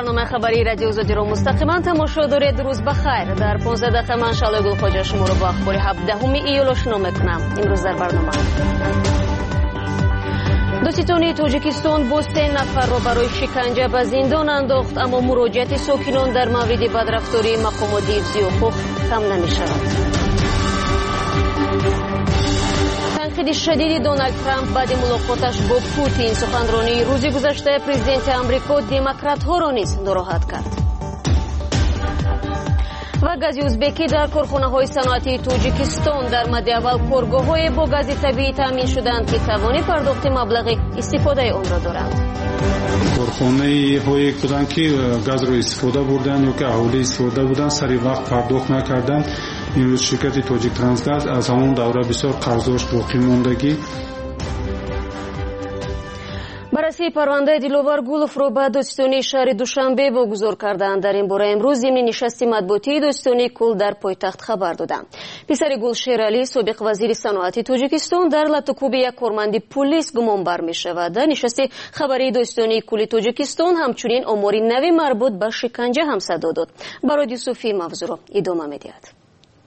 برنامه خبری رادیو آزادی‌رو مستقیما تماشا دارید. روز بخیر. در 15 دقیقه من شعله گلخواجه شما رو با اخبار 17 ایول آشنا میکنم. امروز در برنامه دادستانی تاجیکستان باز 3 نفر را برای شکنجه به زندان انداخت، اما مراجعت ساکنان در مورد بدرفتاری مقامات حفظی حقوق کم نمی‌شود. تنقید شدید دونالد ترامپ بعد ملاقاتش با پوتین. سخنرانی روز گذشته پرزیدنت آمریکا دموکرات‌ها را نیز ناراحت کرد. و گاز ازبکی در کارخانه‌های صنعتی تاجیکستان در مد اول کارگاه‌های با گاز طبیعی تامین شدند که توان پرداخت مبلغ استفاده آن را دارند. کارخانه‌هایی بودند که گاز را استفاده بردند یا که اهالی استفاده بودند سری وقت پرداخت نکردند. امروز شرکت تاجیک ترانسگاز از همون دوره بسیار قرضاش باقی موندگی. بررسی پرونده دلوار گولف را به دادستانی شهر دوشنبه واگذار کردند. در این باره امروز ضمن نشست مطبوعاتی دادستانی کل در پایتخت خبر دادند. پسر گلشیر علی سابق وزیر صنعت تاجیکستان در لطوکوب یک کارمند پلیس گمانبر می‌شود. در نشست خبری دادستانی کل تاجیکستان همچنین آماری نوی مربوط به شکنجه هم صدا داد. برای یوسفی موضوع را ادامه می‌دهد.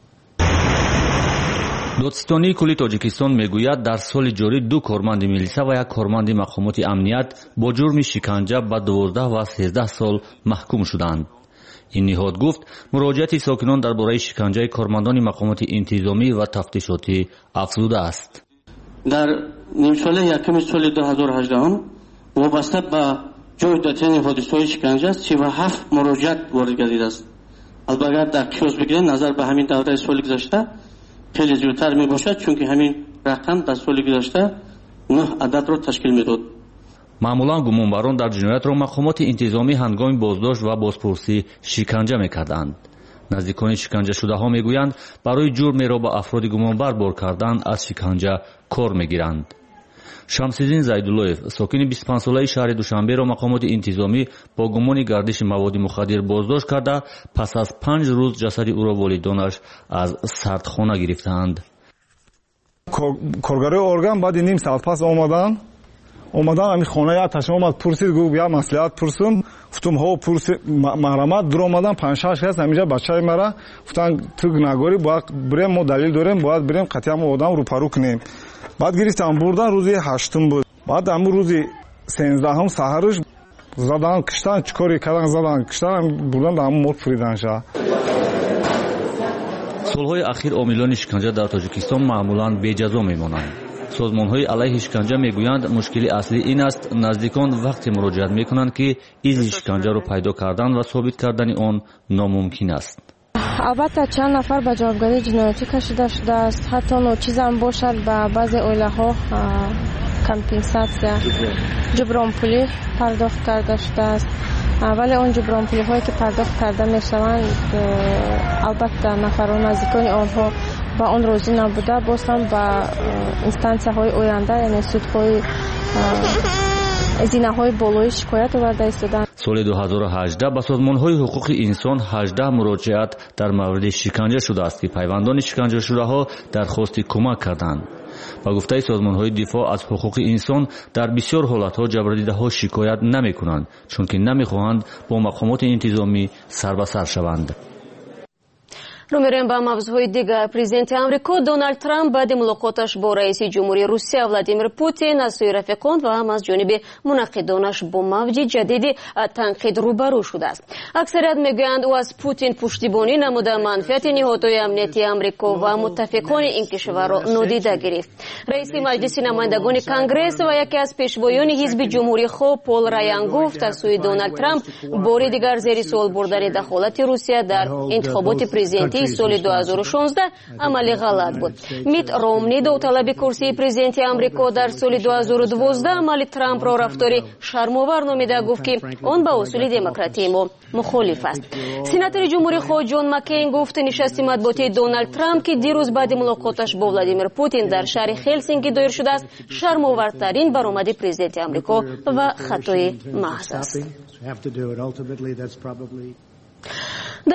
دادستانی کلی تاجیکستان میگوید در سال جاری 2 کارمند میلیسا و 1 کارمند مقامات امنیت با جرم شکنجه به 12 و 13 سال محکوم شدند. این نهاد گفت مراجعت ساکنان درباره شکنجه کارمندان مقامات انتظامی و تفتیشاتی افزوده است. در نیم ساله یکم سال 2018 وابسته به جای دادن حادثه‌های شکنجه 37 مراجعت وارد گردیده است. البته در کیاس بگیرید نظر به همین دوره سال گذشته خیلی زیادتر می باشد، چون که همین رقم در سال گذشته 9 عدد را تشکیل میداد. معمولا گمانبران در جنایت را مقامات انتظامی هنگام بازداشت و بازپرسی شکنجه میکردند. نزدیکان شکنجه شده ها میگویند برای جرم را به افراد گمانبر بار کردن از شکنجه کار میگیرند. شمس‌الدین زیدالله‌اف ساکن 25 ساله شهر دوشنبه را مقامات انتظامی با گمان گردش مواد مخدر بازداشت کرده پس از 5 روز جسد او را والدانش از سردخانه گرفتند. کارگرای ارگان بعد نیم ساعت پس اومدن همین خانه آتش اومد پرسید گفت بیا مصلحت پرسون گفتم ها پرسید محرمت در اومدن 5-6 کس همینجا بچهای مرا گفتن تو نگاری باید بریم ما دلیل داریم باید بریم قطعا ما آدم رو پرو کنیم. بعد گرفتم بردن روزی 8 بود. بعد امروز روزی 13 سحرش زدن کشتن چیکاری کردن زدن کشتن بردن همون مرد فریدن شد. سالهای اخیر عاملان شکنجه در تاجیکستان معمولاً بی جزا میمانند. سازمان‌های علیه شکنجه میگویند مشکل اصلی این است نزدیکان وقتی مراجعت میکنند که ایز شکنجه را پیدا کردن و ثابت کردن آن ناممکن است. البته چند نفر به جوابگری جنایتی کشیده شده است. حتی ناچیز هم باشد به بعضی عائله‌ها کمپنساسیا جبران پولی پرداخت کرده شده است. ولی اون جبران پولی هایی که پرداخت کرده میشوند البته نفران نزدیکان آنها با اون روزی نبوده باز هم به اینستانسیه های آینده یعنی سودهای زینه های بالایی شکایت آورده ایستادند. سال 2018 به سازمان‌های حقوق انسان 18 مراجعت در مورد شکنجه شده است که پیوندان شکنجه شده ها درخواست کمک کردند. با گفته سازمان‌های دفاع از حقوق انسان در بسیار حالت‌ها جبران‌دهنده شکایت نمی‌کنند چون که نمی‌خواهند با مقامات انتظامی سر به سر شوند. رو میریم به موضوع دیگر. پرزیدنت آمریکا دونالد ترامپ بعد ملاقاتش با رئیس جمهوری روسیه ولادیمیر پوتین از سوی رفیقان و هم از جانب منعقدانش با موج جدید تنقید روبرو شده است. اکثریت میگویند او از پوتین پشتیبانی نموده منفعت نهادهای امنیتی آمریکا و متفقان این کشور را نادیده گرفت. رئیس مجلس نمایندگان کنگره و یکی از پیشوایان حزب جمهوری خواه پول رایان گفت از سوی دونالد ترامپ بار دیگر زیر سوال بردن دخالت روسیه در انتخابات پرزیدنتی سال 2016 عملی غلط بود. میت رومنی داوطلب کرسی پرزیدنت آمریکا در سال 2012 عمل ترامپ را رفتاری شرم‌آور نامیده گفت که آن با اصول دموکراتی ما مخالف است. سناتور جمهوری خواه جون مکین گفت نشست مطبوعاتی دونالد ترامپ که دیروز بعد ملاقاتش با ولادیمیر پوتین در شهر هلسینکی دایر شده است شرم‌آورترین برآمد پرزیدنت آمریکا و خطای محض است. در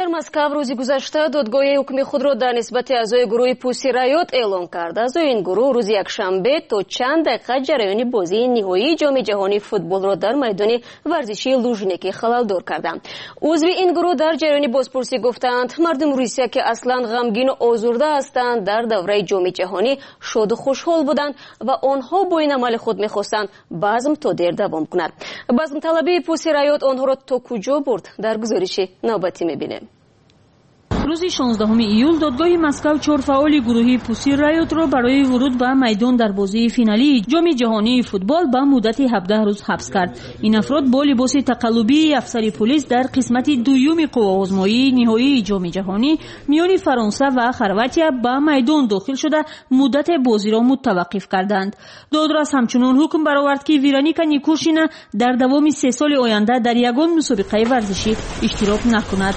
Москва рӯзи гузашта додгоҳи ҳукми худро дар нисбати аъзои гурӯҳи Пусси Раёт эълон кард. Аъзои ин гурӯҳ рӯзи якшанбе то чанд дақиқа ҷараёни бозии ниҳоии ҷоми ҷаҳонии футболро дар майдони варзишии Лужники халалдор карданд. узви ин гурӯҳ дар ҷараёни бозпурсӣ гуфтанд, мардуми Русия ки аслан ғамгину озурда ҳастанд, дар давраи ҷоми ҷаҳонӣ шоду хушҳол буданд ва онҳо бо ин амали худ мехостанд базм то дер давом кунад. Базмталабии Пусси Раёт онҳоро то куҷо бурд? Дар гузориши навбатӣ мебинем. рӯзи 16 июл додгоҳи Москав 4 фаъоли гурӯҳи Пусси Раётро барои вуруд ба майдон дар бозии финалии ҷоми ҷаҳонии футбол ба муддати 17 рӯз ҳабс кард. Ин афрод бо либоси тақаллубии афсари пулис дар қисмати дуюми қувваозмоии ниҳоии ҷоми ҷаҳонӣ миёни Фаронса ва Хорватия ба майдон дохил шуда муддати бозиро мутаваққиф карданд. Додрас ҳамчунон ҳукм баровард ки Вероника Никушина дар давоми 3 соли оянда дар ягон мусобиқаи варзишӣ иштирок накунад.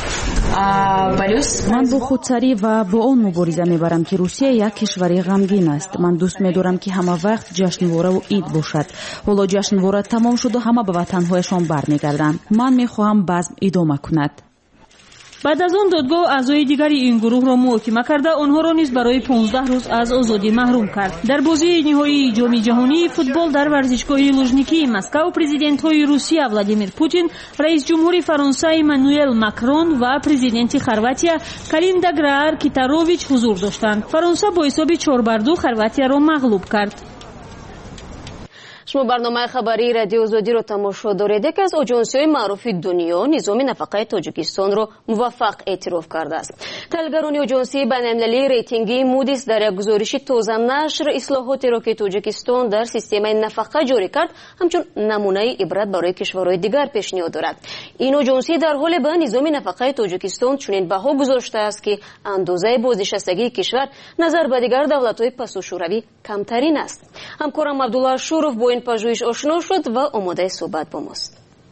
ман бо худсарӣ ва бо он мубориза мебарам ки Русия як кишвари ғамгин аст. ман дӯст медорам ки ҳама вақт ҷашнвораву ид бошад. ҳоло ҷашнвора тамом шуду ҳама ба ватанҳояшон бармегарданд. ман мехоҳам базм идома кунад. баъд аз он додгоҳ аъзои дигари ин гурӯҳро муҳокима карда онҳоро низ барои 15 рӯз аз озодӣ маҳрум кард. дар бозии ниҳоии ҷоми ҷаҳонии футбол дар варзишгоҳи Лужникии Москав президентҳои Русия Владимир Путин, раис ҷумҳури Фаронса Эммануэл Макрон ва президенти Хорватия Калинда Граар-Китарович ҳузур доштанд. Фаронса бо ҳисоби 4-2 Хорватияро мағлуб кард. шумо барномаи хабарии радиои озодиро тамошо доред. яке аз оҷонсиҳои маъруфи дунё низоми нафақаи Тоҷикистонро муваффақ эътироф кардааст. таҳлилгарони оҷонсии байналмилалии рейтингии Moody's дар як гузориши тоза нашр ислоҳотеро ки Тоҷикистон дар системаи нафақа ҷорӣ кард ҳамчун намунаи ибрат барои кишварҳои дигар пешниҳод дорад. ин оҷонсӣ дар ҳоле ба низоми нафақаи Тоҷикистон чунин баҳо гузоштааст ки андозаи бознишастагии кишвар назар ба дигар давлатҳои пасушӯравӣ камтарин аст. ҳамкорам Абдулла Ашуров бо ин пажӯҳиш ошно шуд ва омодаи суҳбат бо мост.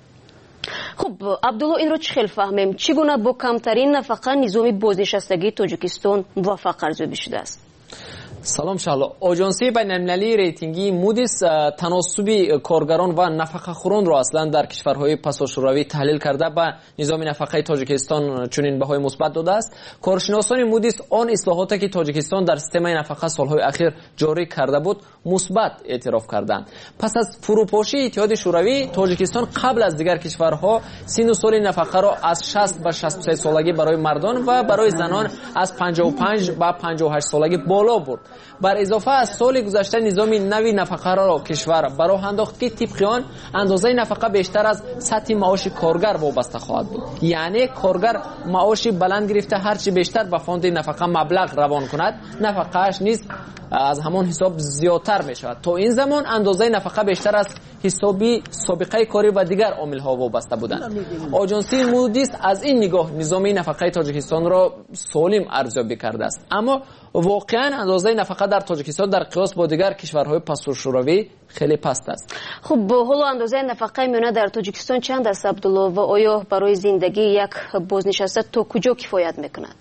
хуб Абдулло, инро чӣ хел фаҳмем? чӣ гуна бо камтарин нафақа низоми бознишастагии Тоҷикистон муваффақ арзёбӣ шудааст? салом шаҳло. оҷонсии байналмилалии рейтингии Moody's таносуби коргарон ва нафақахӯронро аслан дар кишварҳои пасошӯравӣ таҳлил карда ба низоми нафақаи Тоҷикистон чунин баҳои мусбат додааст. коршиносони Moody's он ислоҳоте ки Тоҷикистон дар системаи нафақа солҳои ахир ҷорӣ карда буд мусбат эътироф карданд. пас аз фурӯпошии Иттиҳоди шӯравӣ, Тоҷикистон қабл аз дигар кишварҳо сину соли нафақаро аз 60 ба 63 солагӣ барои мардон ва барои занон аз 55 ба 58 солагӣ боло бурд. бар изофа аз соли гузашта низоми нави нафақаро кишвар ба роҳ андохт ки тибқи он андозаи нафақа бештар аз сатҳи маоши коргар вобаста хоҳад буд. яъне коргар маоши баланд гирифта ҳарчи бештар ба фонди нафақа маблағ равон кунад, нафақааш низ аз ҳамон ҳисоб зиёдтар мешавад. то ин замон андозаи нафақа бештар аз ҳисоби собиқаи корӣ ва дигар омилҳо вобаста буданд. оҷонсии Moody's аз ин нигоҳ низоми нафақаи Тоҷикистонро солим арзёбӣ кардааст. аммо воқеан андозаи нафақа дар Тоҷикистон дар қиёс бо дигар кишварҳои пасушӯравӣ хеле паст аст. хуб ҳоло андозаи нафақаи миёна дар Тоҷикистон чанд аст Абдулло ва оё барои зиндагии як бознишаста то куҷо кифоят мекунад?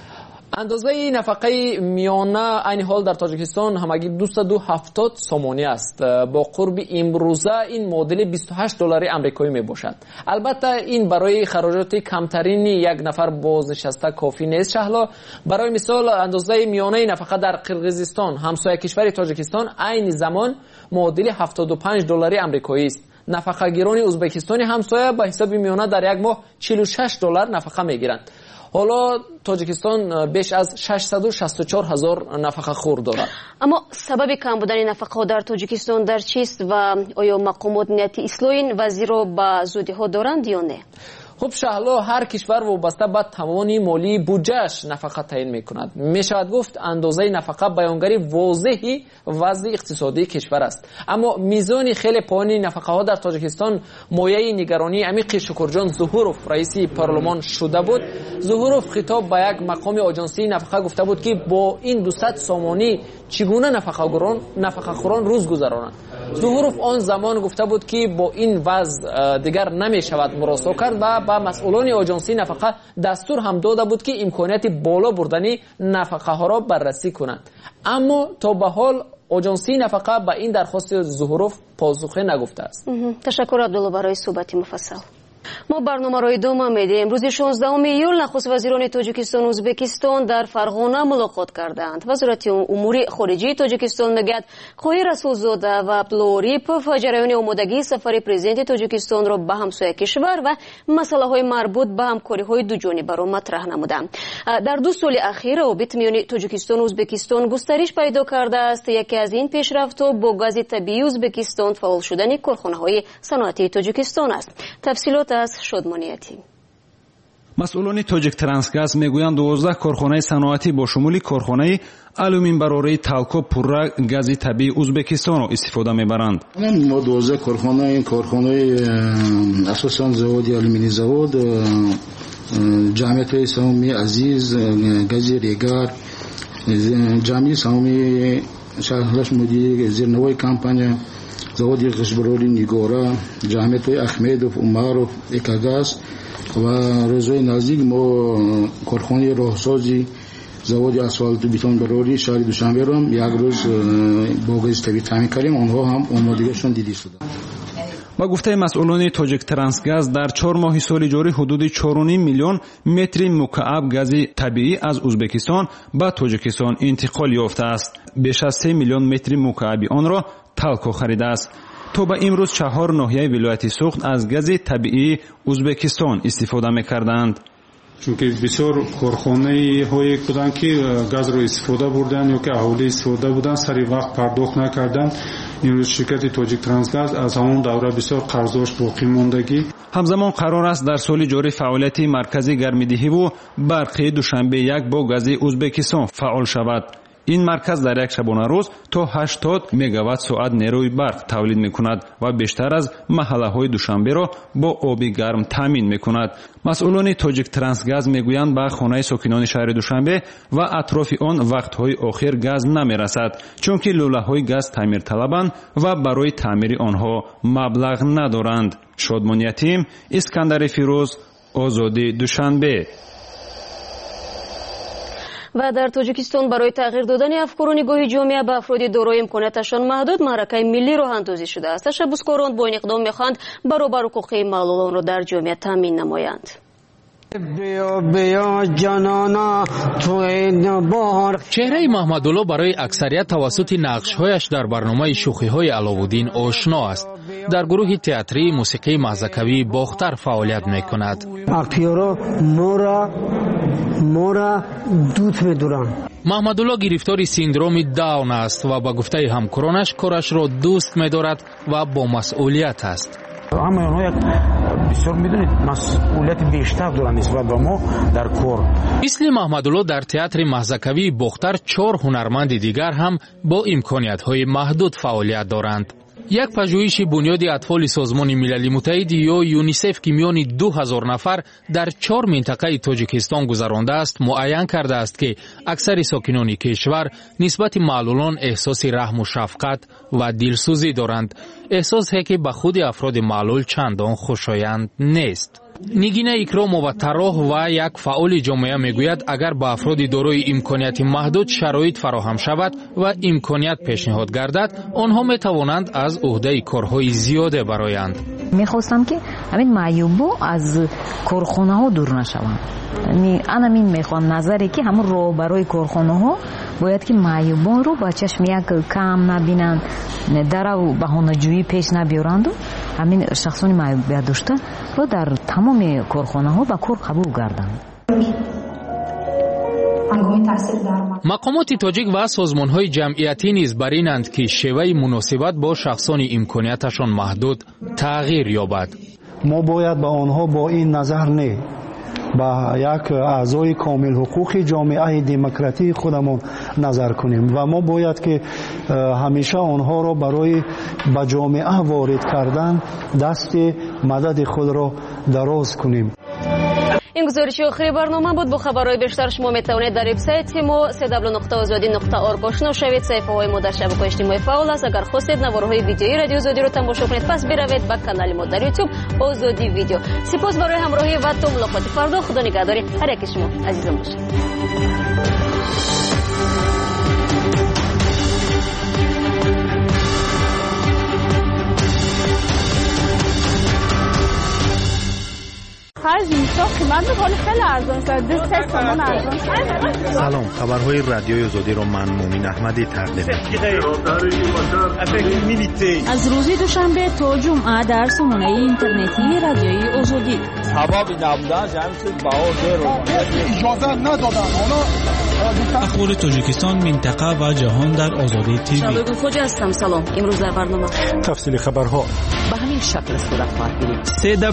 андозаи нафақаи миёна айни ҳол дар Тоҷикистон ҳамагӣ 270 сомонӣ аст. бо қурби имрӯза ин муодили $28 амрикоӣ мебошад. албатта ин барои хароҷоти камтарини як нафар бознишаста кофӣ нест. шаҳло барои мисол андозаи миёнаи нафақа дар Қирғизистон, ҳамсоя кишвари Тоҷикистон, айни замон муодили $75 амрикоист. нафақагирони Ӯзбекистони ҳамсоя ба ҳисоби миёна дар як моҳ $46 нафақа мегиранд. ҳоло Тоҷикистон беш аз 664 ҳазор нафақахӯр дорад. аммо сабаби кам будани нафақаҳо дар Тоҷикистон дар чист ва оё мақомот нияти ислоҳи ин вазъиро ба зудиҳо доранд ё не? хуб шаҳло ҳар кишвар вобаста ба тавони молии буҷааш нафақа таъин мекунад. мешавад гуфт андозаи нафақа баёнгари возеҳи вазъи иқтисодии кишвар аст. аммо мизони хеле поёни нафақаҳо дар Тоҷикистон мояи нигаронии Амиқи Шукурҷон Зуҳуров раиси парлумон шуда буд. Зуҳуров хитоб ба як мақоми оҷонсии нафақа гуфта буд ки бо ин 200 сомонӣ чӣ гуна нафақахӯрон рӯз гузаронанд. Зуҳуров он замон гуфта буд ки бо ин вазъ дигар намешавад муросо кард ва ба масъулони оҷонсии нафақа дастур ҳам дода буд ки имконияти боло бурдани нафақаҳоро баррасӣ кунанд. аммо то ба ҳол оҷонсии нафақа ба ин дархости Зуҳуров посухе нагуфтааст. ташаккур Абдулло барои суҳбати муфассал. ما برنامه را ادامه میدیم. روز 16 ایول نخست وزیران تاجیکستان و ازبکستان در فرغانه ملاقات کردند. وزارت امور خارجه تاجیکستان میگوید خواهی رسولزاده و عبدالعریپوف جریان آمادگی سفر پرزیدنت تاجیکستان را به همسایه کشور و مسئله های مربوط به همکاری های دو جانبه را مطرح نمودند. در 2 سال اخیر روابط میان تاجیکستان و ازبکستان گسترش پیدا کرده است. یکی از این پیشرفت‌ها با گاز طبیعی ازبکستان فعال شدن کارخانه‌های صنعتی تاجیکستان است. تفصیلات از شادمانیتی. مسئولان تاجیک ترانسگاز میگویند 12 کارخانه صنعتی با شمول کارخانه алюмин барораи талко пурра гази табиии ӯзбекистонро истифода мебаранд. мо 12 корхонаи асосан заводи алюминий завод, ҷамъиятҳои саҳмии азиз, гази регар, ҷамъии саҳмии шаҳрлаш мудири зернавои компания, заводи ғишбарори нигора, ҷамъиятҳои ахмедов, умаров, экогаз ва рӯзҳои наздик мо корхонаи роҳсози заводи асфалту бетонбарории шаҳри душанберо як рӯз бо гази табиӣ таъмин кардем. онҳо ҳам омодагиашон дидӣ шуда. ба гуфтаи масъулони тоҷик трансгаз дар 4 моҳи соли ҷорӣ ҳудуди 4.5 миллион метри мукааб гази табиӣ аз ӯзбекистон ба тоҷикистон интиқол ёфтааст. беш аз 3 миллион метри мукааби онро талко харидааст. то ба имрӯз 4 ноҳияи вилояти суғд аз гази табиии ӯзбекистон истифода мекарданд. чунки бисёр корхонаҳое буданд ки газро истифода бурданд ё ки аҳолӣ истифода буданд, сари вақт пардохт накарданд. имрӯз ширкати тоҷик трансгаз аз ҳамон давра бисёр қарздош боқӣ мондагӣ. ҳамзамон қарор аст дар соли ҷорӣ фаъолияти маркази гармидиҳиву барқии душанбе 1 бо гази ӯзбекистон фаъол шавад. ин марказ дар як шабонарӯз то 80 мегаватт соат нерӯи барқ тавлид мекунад ва бештар аз маҳаллаҳои душанберо бо оби гарм таъмин мекунад. масъулони тоҷик трансгаз мегӯянд ба хонаи сокинони шаҳри душанбе ва атрофи он вақтҳои охир газ намерасад, чунки лӯлаҳои газ таъмирталабанд ва барои таъмири онҳо маблағ надоранд. шодмониятим, искандари фирӯз, озоди душанбе. و در تاجیکستان برای تغییر دادن افکار و نگاه جامعه به افراد دارای امکاناتشان محدود معرکه ملی راه اندازی شده است. تشبثکاران با این اقدام می‌خواهند برابر حقوق معلولان را در جامعه تامین نمایند. چهره محمدالله برای اکثریت توسط نقش‌هایش در برنامه شوخی‌های علاوالدین آشنا است. در گروه تئاتری موسیقی مزدکوی باختر فعالیت می‌کند. اکتورا مورا دوست می‌دارند. محمدالله گرفتار سیندروم داون است و با گفته همکارانش کارش را دوست می‌دارد و با مسئولیت است. اما اونها بسیار میدونید مسئولیت بیشتر دارند نسبت به ما در کار. مثل محمدالله در تئاتر مزدکوی باختر 4 هنرمند دیگر هم با امکانیت‌های محدود فعالیت دارند. یک پژوهش بنیاد اطفال سازمان ملل متحد یا یونیسف که میان 2000 نفر در 4 منطقه تاجیکستان گذرانده است معین کرده است که اکثر ساکنان کشور نسبت معلولان احساس رحم و شفقت و دلسوزی دارند، احساسی که به خود افراد معلول چندان خوشایند نیست. نگین اکرامова طراح و یک فعال جامعه میگوید اگر با افراد دارای امکانیت محدود شرایط فراهم شود و امکانیت پیشنهاد گردد، آنها می توانند از عهده کارهای زیاده برآیند. میخواستم که همین معیوبا از کارخانه ها دور نشوند. یعنی میخوام نظری که همون راه برای کارخانه ها باید که معیوبان رو با چشم یک کم نبینند، در بهانه‌جویی پیش نبیارند و همین شخصان معیوبیت داشته و در تمام کارخانه ها با کار قبول گردند. مقامات تاجیک و سازمان‌های جمعیتی نیز بر اینند که شیوه مناسبت با شخصان امکانیتشان محدود تغییر یابد. ما باید با آنها با این نظر نه با یک اعضای کامل حقوق جامعه دموکراتیک خودمون نظر کنیم و ما باید که همیشه آنها را برای به جامعه وارد کردن دست مدد خود را دراز کنیم. این گزارش آخری برنامه بود. با خبرهای بیشتر شما میتوانید در وبسایت ما www.azadi.org آشنا شوید. صفحه‌های ما در شبکه‌های اجتماعی فعال است. اگر خواستید نوارهای ویدیویی رادیو آزادی رو تماشا کنید پس بروید به کانال ما در یوتیوب آزادی ویدیو. سپاس برای همراهی و تا ملاقات فردا. خدا نگهدار هر یک شما عزیزان باشید. خرج میشه قیمت ولی خیلی ارزان شده 3 تومن ارزان شده. سلام، خبرهای رادیوی آزادی رو من مومین احمدی تقدیم می‌کنم. از روز دوشنبه تا جمعه در سامانه اینترنتی رادیوی آزادی. اجازه ندادن اخبار تاجیکستان، منطقه و جهان در آزادی تیوی. شباب خوش هستم. سلام. امروز در برنامه تفصیل خبرها به همین شکل صورت خواهد گرفت.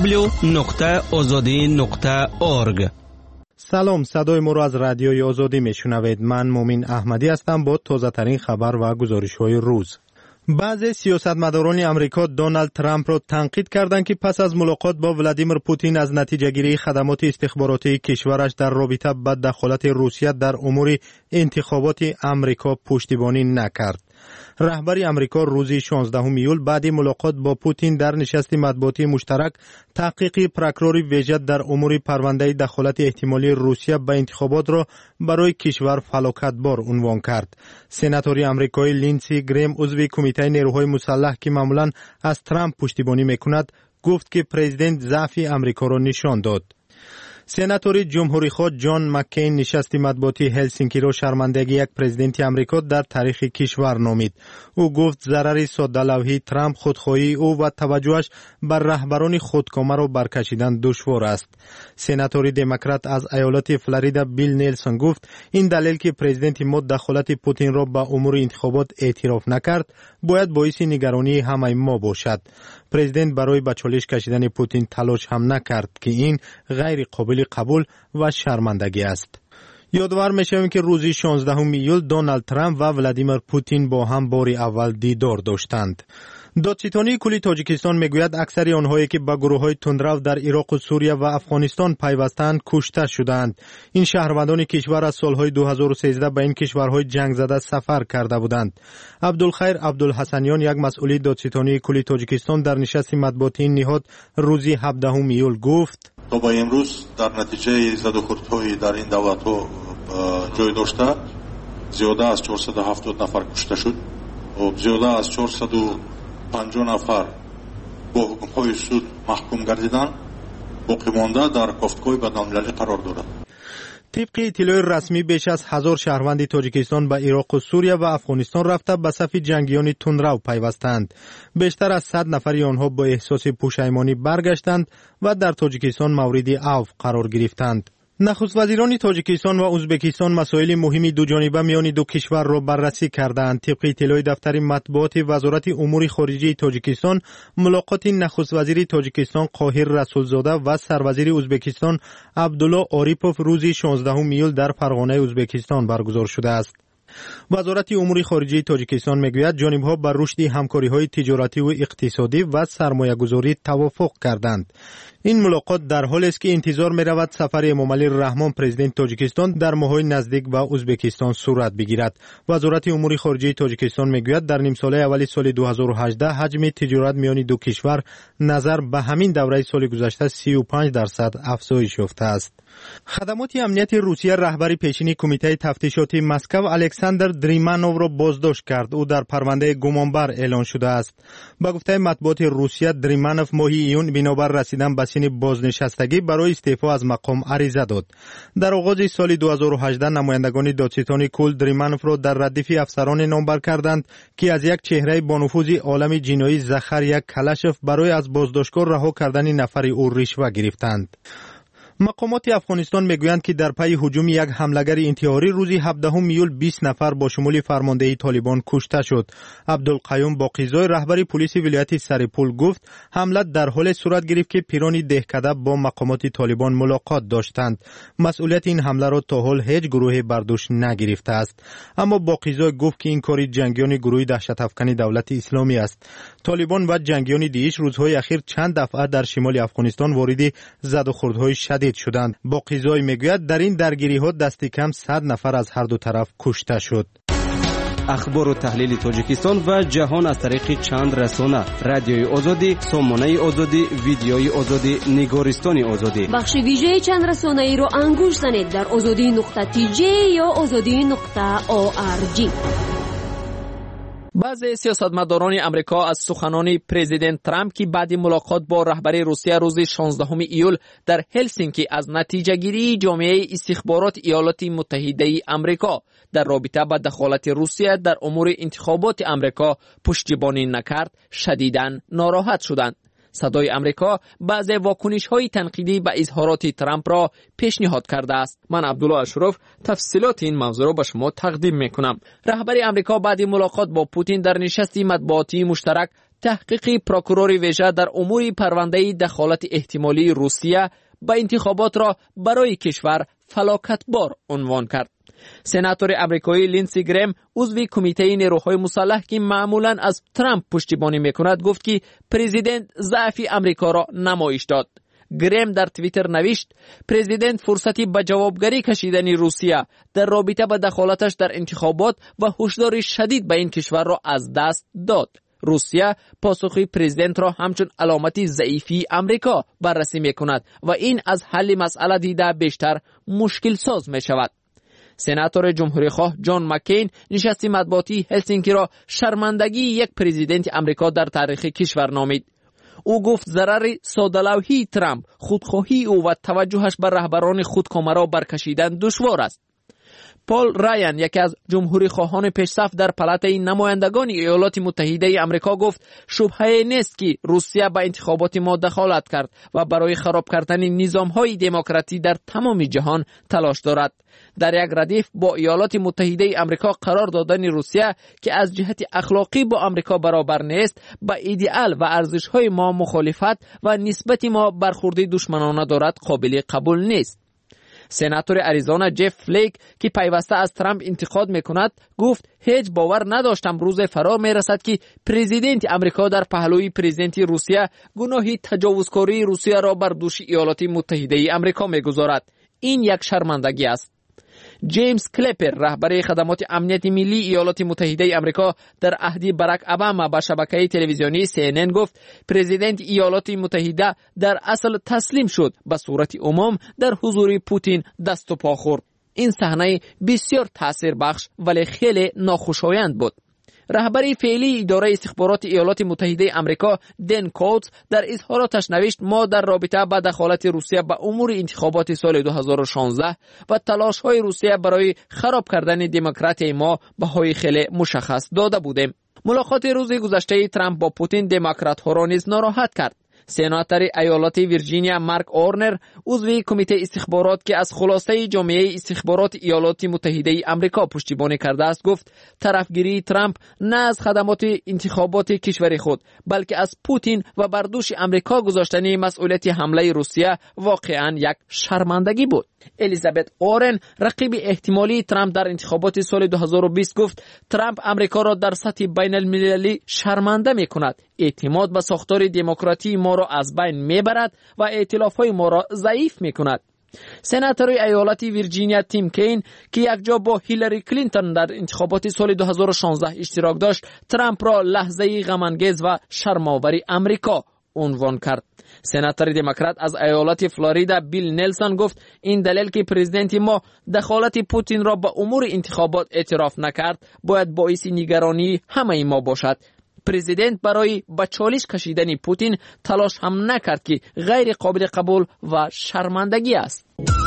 www.azadi.org. سلام، صدای ما را از رادیوی آزادی میشنوید. من مومین احمدی هستم با تازه ترین خبر و گزارش های روز. بعضی سیاستمداران امریکا دونالد ترامپ را تنقید کردند که پس از ملاقات با ولادیمیر پوتین از نتیجه گیری خدمات استخباراتی کشورش در رابطه با دخالت روسیه در امور انتخابات امریکا پشتیبانی نکرد. رهبر امریکا روز 16 ایول بعد ملاقات با پوتین در نشست مطبوعاتی مشترک تحقیق پروکورور ویژه در امور پرونده دخالت احتمالی روسیه به انتخابات را برای کشور فلاکتبار عنوان کرد. سناتور آمریکایی لینسی گریم عضو کمیته نیروهای مسلح که معمولا از ترامپ پشتیبانی میکند گفت که پرزیدنت ضعف امریکا را نشان داد. سناتور جمهوری خواه جان مکین نشست مطبوعاتی هلسینکی را شرمندگی یک پرزیدنت امریکا در تاریخ کشور نامید. او گفت ضرر ساده‌لوحی ترامپ خودخواهی او و توجهش بر رهبران خودکامه را برکشیدن دشوار است. سناتور دموکرات از ایالت فلوریدا بیل نیلسون گفت این دلیل که پرزیدنت ما دخالت پوتین را به امور انتخابات اعتراف نکرد باید باعث نگرانی همه ما باشد. پرزیدنت برای به چالش کشیدن پوتین تلاش هم نکرد که این غیر قابل قبول و شرمندگی است. یادآور میشویم که روز 16 ایول دونالد ترامپ و ولادیمیر پوتین با هم بار اول دیدار داشتند. دادستانی کلی تاجیکستان میگوید اکثر آنهایی که به گروه‌های تندرو در عراق و سوریه و افغانستان پیوستند کشته شدند. این شهروندان کشور از سالهای 2013 به این کشورهای جنگ زده سفر کرده بودند. عبدالخیر عبدالحسنیان یک مسئول دادستانی کلی تاجیکستان در نشست مطبوعاتی نهاد روز 17 ایول گفت تا با امروز در نتیجه زدوخوردهای در این دولت‌ها جای داشته زیاده از 470 نفر کشته شد و زیاده از 450 نفر با حکم‌های سود محکوم گردیدند. باقی مانده در گفتگوهای بین‌المللی قرار دارد. طبق اطلاع رسمی بیش از 1000 شهروند تاجیکستان به عراق و سوریه و افغانستان رفته به صف جنگیان تندرو پیوستند. بیشتر از 100 نفر آنها با احساس پشیمانی برگشتند و در تاجیکستان مورد عفو قرار گرفتند. نخست وزیران تاجیکستان و ازبکستان مسائل مهم دو جانبه میان دو کشور را بررسی کردند. طبق اطلاع دفتر مطبوعات وزارت امور خارجه تاجیکستان ملاقات نخست وزیر تاجیکستان قاهر رسولزاده و سروزیر ازبکستان عبدالله آریپوف روز 16 ایول در فرغانه ازبکستان برگزار شده است. وزارت امور خارجه تاجیکستان میگوید جانب‌ها بر رشد همکاری‌های تجارتی و اقتصادی و سرمایه‌گذاری توافق کردند. این ملاقات در حالی است که انتظار می‌رود سفر امامعلی رحمان پرزیدنت تاجیکستان در ماه‌های نزدیک به ازبکستان صورت بگیرد. وزارت امور خارجه تاجیکستان میگوید در نیم ساله اول سال 2018 حجم تجارت میان دو کشور نظر به همین دوره سال گذشته 35% افزایش یافته است. خدمات امنیتی روسیه رهبر پیشین کمیته تفتیشاتی مسکو الکساندر دریمانوف را بازداشت کرد. او در پرونده گمانبر اعلان شده است. با گفته مطبوعات روسیه دریمانوف ماه ایون بنابر رسیدن به سن بازنشستگی برای استعفا از مقام عریضه داد. در آغاز سال 2018 نمایندگان دادستانی کل دریمانوف را در ردیف افسران نامبر کردند که از یک چهره با نفوذ عالم جنایی زخر یک کلاشف برای از بازداشتگاه رها کردن نفر او رشوه گرفتند. مقامات افغانستان میگویند که در پی هجوم یک حمله‌گر انتحاری روز 17 ایول 20 نفر با شمول فرماندهی طالبان کشته شد. عبدالقیوم باقیزای رهبر پلیس ولایت سرپل گفت حمله در حال صورت گرفت که پیران دهکده با مقامات طالبان ملاقات داشتند. مسئولیت این حمله را تا حال هیچ گروهی برداشت نگرفته است. اما باقیزای گفت که این کار جنگیان گروه دهشت افکنی دولت اسلامی است. طالبان و جنگیان دیش روزهای اخیر چند دفعه در شمال افغانستان وارد زد و خوردهای شدید شدند. باقیزای میگوید در این درگیری ها دست کم 100 نفر از هر دو طرف کشته شد. اخبار و تحلیل تاجیکستان و جهان از طریق چند رسانه: رادیوی آزادی، سامانه آزادی، ویدیوی آزادی، نگارستان آزادی. بخش ویژه چند رسانه ای رو انگوش زنید در azadi.tj یا azadi.org. بعضی سیاستمداران امریکا از سخنان پرزیدنت ترامپ که بعد ملاقات با رهبر روسیه روز 16 ایول در هلسینکی از نتیجه گیری جامعه استخبارات ایالات متحده امریکا در رابطه با دخالت روسیه در امور انتخابات امریکا پشتیبانی نکرد شدیداً ناراحت شدند. صدای امریکا بعضی واکنش‌های تنقیدی به اظهارات ترامپ را پیشنهاد کرده است. من عبدالله اشرف تفصیلات این موضوع را به شما تقدیم می‌کنم. رهبر امریکا بعد ملاقات با پوتین در نشستی مطبوعاتی مشترک تحقیق پروکورور ویژه در امور پرونده دخالت احتمالی روسیه به انتخابات را برای کشور فلاکتبار عنوان کرد. سناتور امریکایی لینسی گریم عضو کمیته نیروهای مسلح که معمولاً از ترامپ پشتیبانی میکند گفت که پرزیدنت ضعف امریکا را نمایش داد. گریم در توییتر نوشت پرزیدنت فرصتی به جوابگری کشیدن روسیه در رابطه با دخالتش در انتخابات و هشدار شدید به این کشور را از دست داد. روسیه پاسخی پرزیدنت را همچون علامتی ضعیفی امریکا بررسی میکند و این از حل مسئله دیده بیشتر مشکل ساز می شود. سناتور جمهوری خواه جان مکین نشست مطبوعاتی هلسینکی را شرمندگی یک پرزیدنت امریکا در تاریخ کشور نامید. او گفت ضرر ساده‌لوحی ترامپ، خودخواهی او و توجهش به رهبران خودکامه را برکشیدن دشوار است. پال رایان یکی از جمهوری خواهان پیشرفت در پالاتای نمایندگان ایالات متحده امریکا گفت شبهه نیست که روسیه به انتخابات ما دخالت کرد و برای خراب کردن نظام‌های دموکراتی در تمام جهان تلاش دارد. در یک ردیف با ایالات متحده امریکا قرار دادن روسیه که از جهت اخلاقی با امریکا برابر نیست با ایدئال و ارزش‌های ما مخالفت و نسبت ما برخورد دشمنانه دارد قابل قبول نیست. سناتور اریزونا جف فلیک که پیوسته از ترامپ انتقاد میکند گفت هیچ باور نداشتم روز فرا میرسد که پرزیدنت امریکا در پهلوی پرزیدنت روسیه گناه تجاوزکاری روسیه را بر دوش ایالات متحده امریکا میگذارد. این یک شرمندگی است. جیمز کلپر رهبر خدمات امنیت ملی ایالات متحده امریکا در عهد باراک اوباما به شبکه تلویزیونی CNN گفت پرزیدنت ایالات متحده در اصل تسلیم شد، به صورت عموم در حضور پوتین دست و پا خورد. این صحنه بسیار تاثیر بخش ولی خیلی ناخوشایند بود. رهبر فعلی اداره استخبارات ایالات متحده امریکا دن کوتز در اظهاراتش نوشت ما در رابطه با دخالت روسیه به امور انتخابات سال 2016 و تلاش‌های روسیه برای خراب کردن دموکراسی ما بهای خیلی مشخص داده بودیم. ملاقات روز گذشته ترامپ با پوتین دموکرات‌ها را نیز ناراحت کرد. سناتور ایالات ویرجینیا مارک اورنر عضو کمیته استخبارات که از خلاصه جامعه استخبارات ایالات متحده امریکا پشتیبانی کرده است گفت طرفگیری ترامپ نه از خدمات انتخابات کشور خود بلکه از پوتین و بر دوش امریکا گذاشتن مسئولیت حمله روسیه واقعا یک شرمندگی بود. الیزابت اورن رقیب احتمالی ترامپ در انتخابات سال 2020 گفت ترامپ امریکا را در سطح بین المللی شرمنده می کند، اعتماد به ساختار دموکراتی ما را از بین می برد و ائتلاف‌های ما را ضعیف می کند. سناتور ایالت ویرجینیا تیم کین که یک جا با هیلاری کلینتون در انتخابات سال 2016 اشتراک داشت ترامپ را لحظه غم‌انگیز و شرم‌آور امریکا عنوان کرد. سناتور دموکرات از ایالت فلوریدا بیل نلسون گفت این دلیل که پرزیدنت ما دخالت پوتین را به امور انتخابات اعتراف نکرد باید باعث نگرانی همه ما باشد. پرزیدنت برای به چالش کشیدن پوتین تلاش هم نکرد که غیر قابل قبول و شرمندگی است.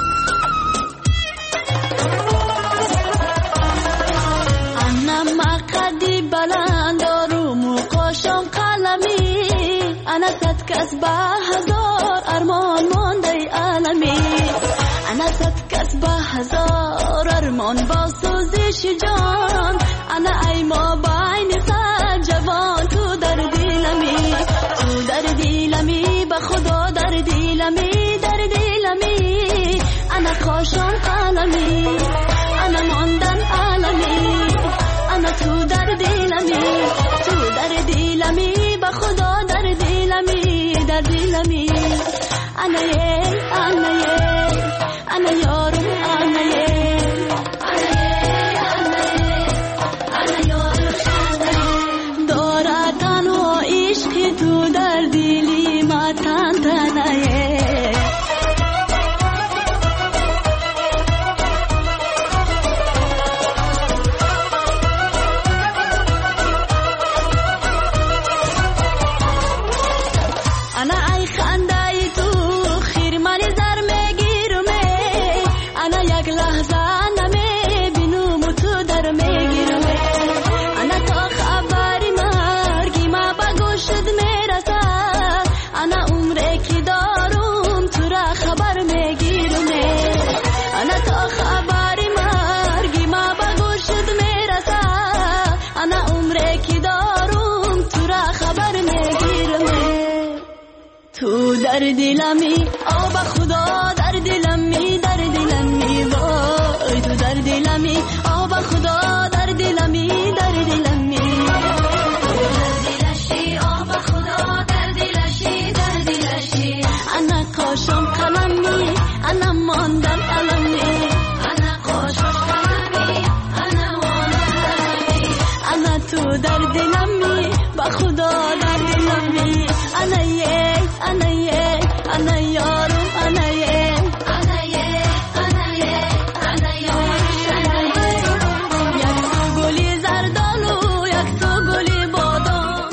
أنا ستكس بهزار أرمان موندي عالمي أنا ستكس بهزار أرمان باسوزش جان أنا أي ما بعين سجوان تو در دلمي بخدا در دلمي أنا خاشان قلمي أنا موندن عالمي أنا تو در دلمي بخدا در دلمي أنا يارم أنا يارم دارتن و عشق تو در دلی ما تنتنه یک لحظه نمیبینم و تو در میگیرم انا تا خبری مرگی ما با گوشت میرسه انا عمره که دارم تو را خبر میگیرم انا تا خبری مرگی ما با گوشت میرسه انا عمره که دارم تو را خبر میگیرم تو در دلمی آب خدا در دلمی وای تو در دلمی آب خدا در دلمی دلشی آب خدا در دلشی انا کاشم قلمی انا ماندم علمی انا کاشم قلمی انا ماندم علمی انا تو در دلمی با خدا در دلمی انا یارم انا یک تو گلی زردالو یک تو گلی بادام.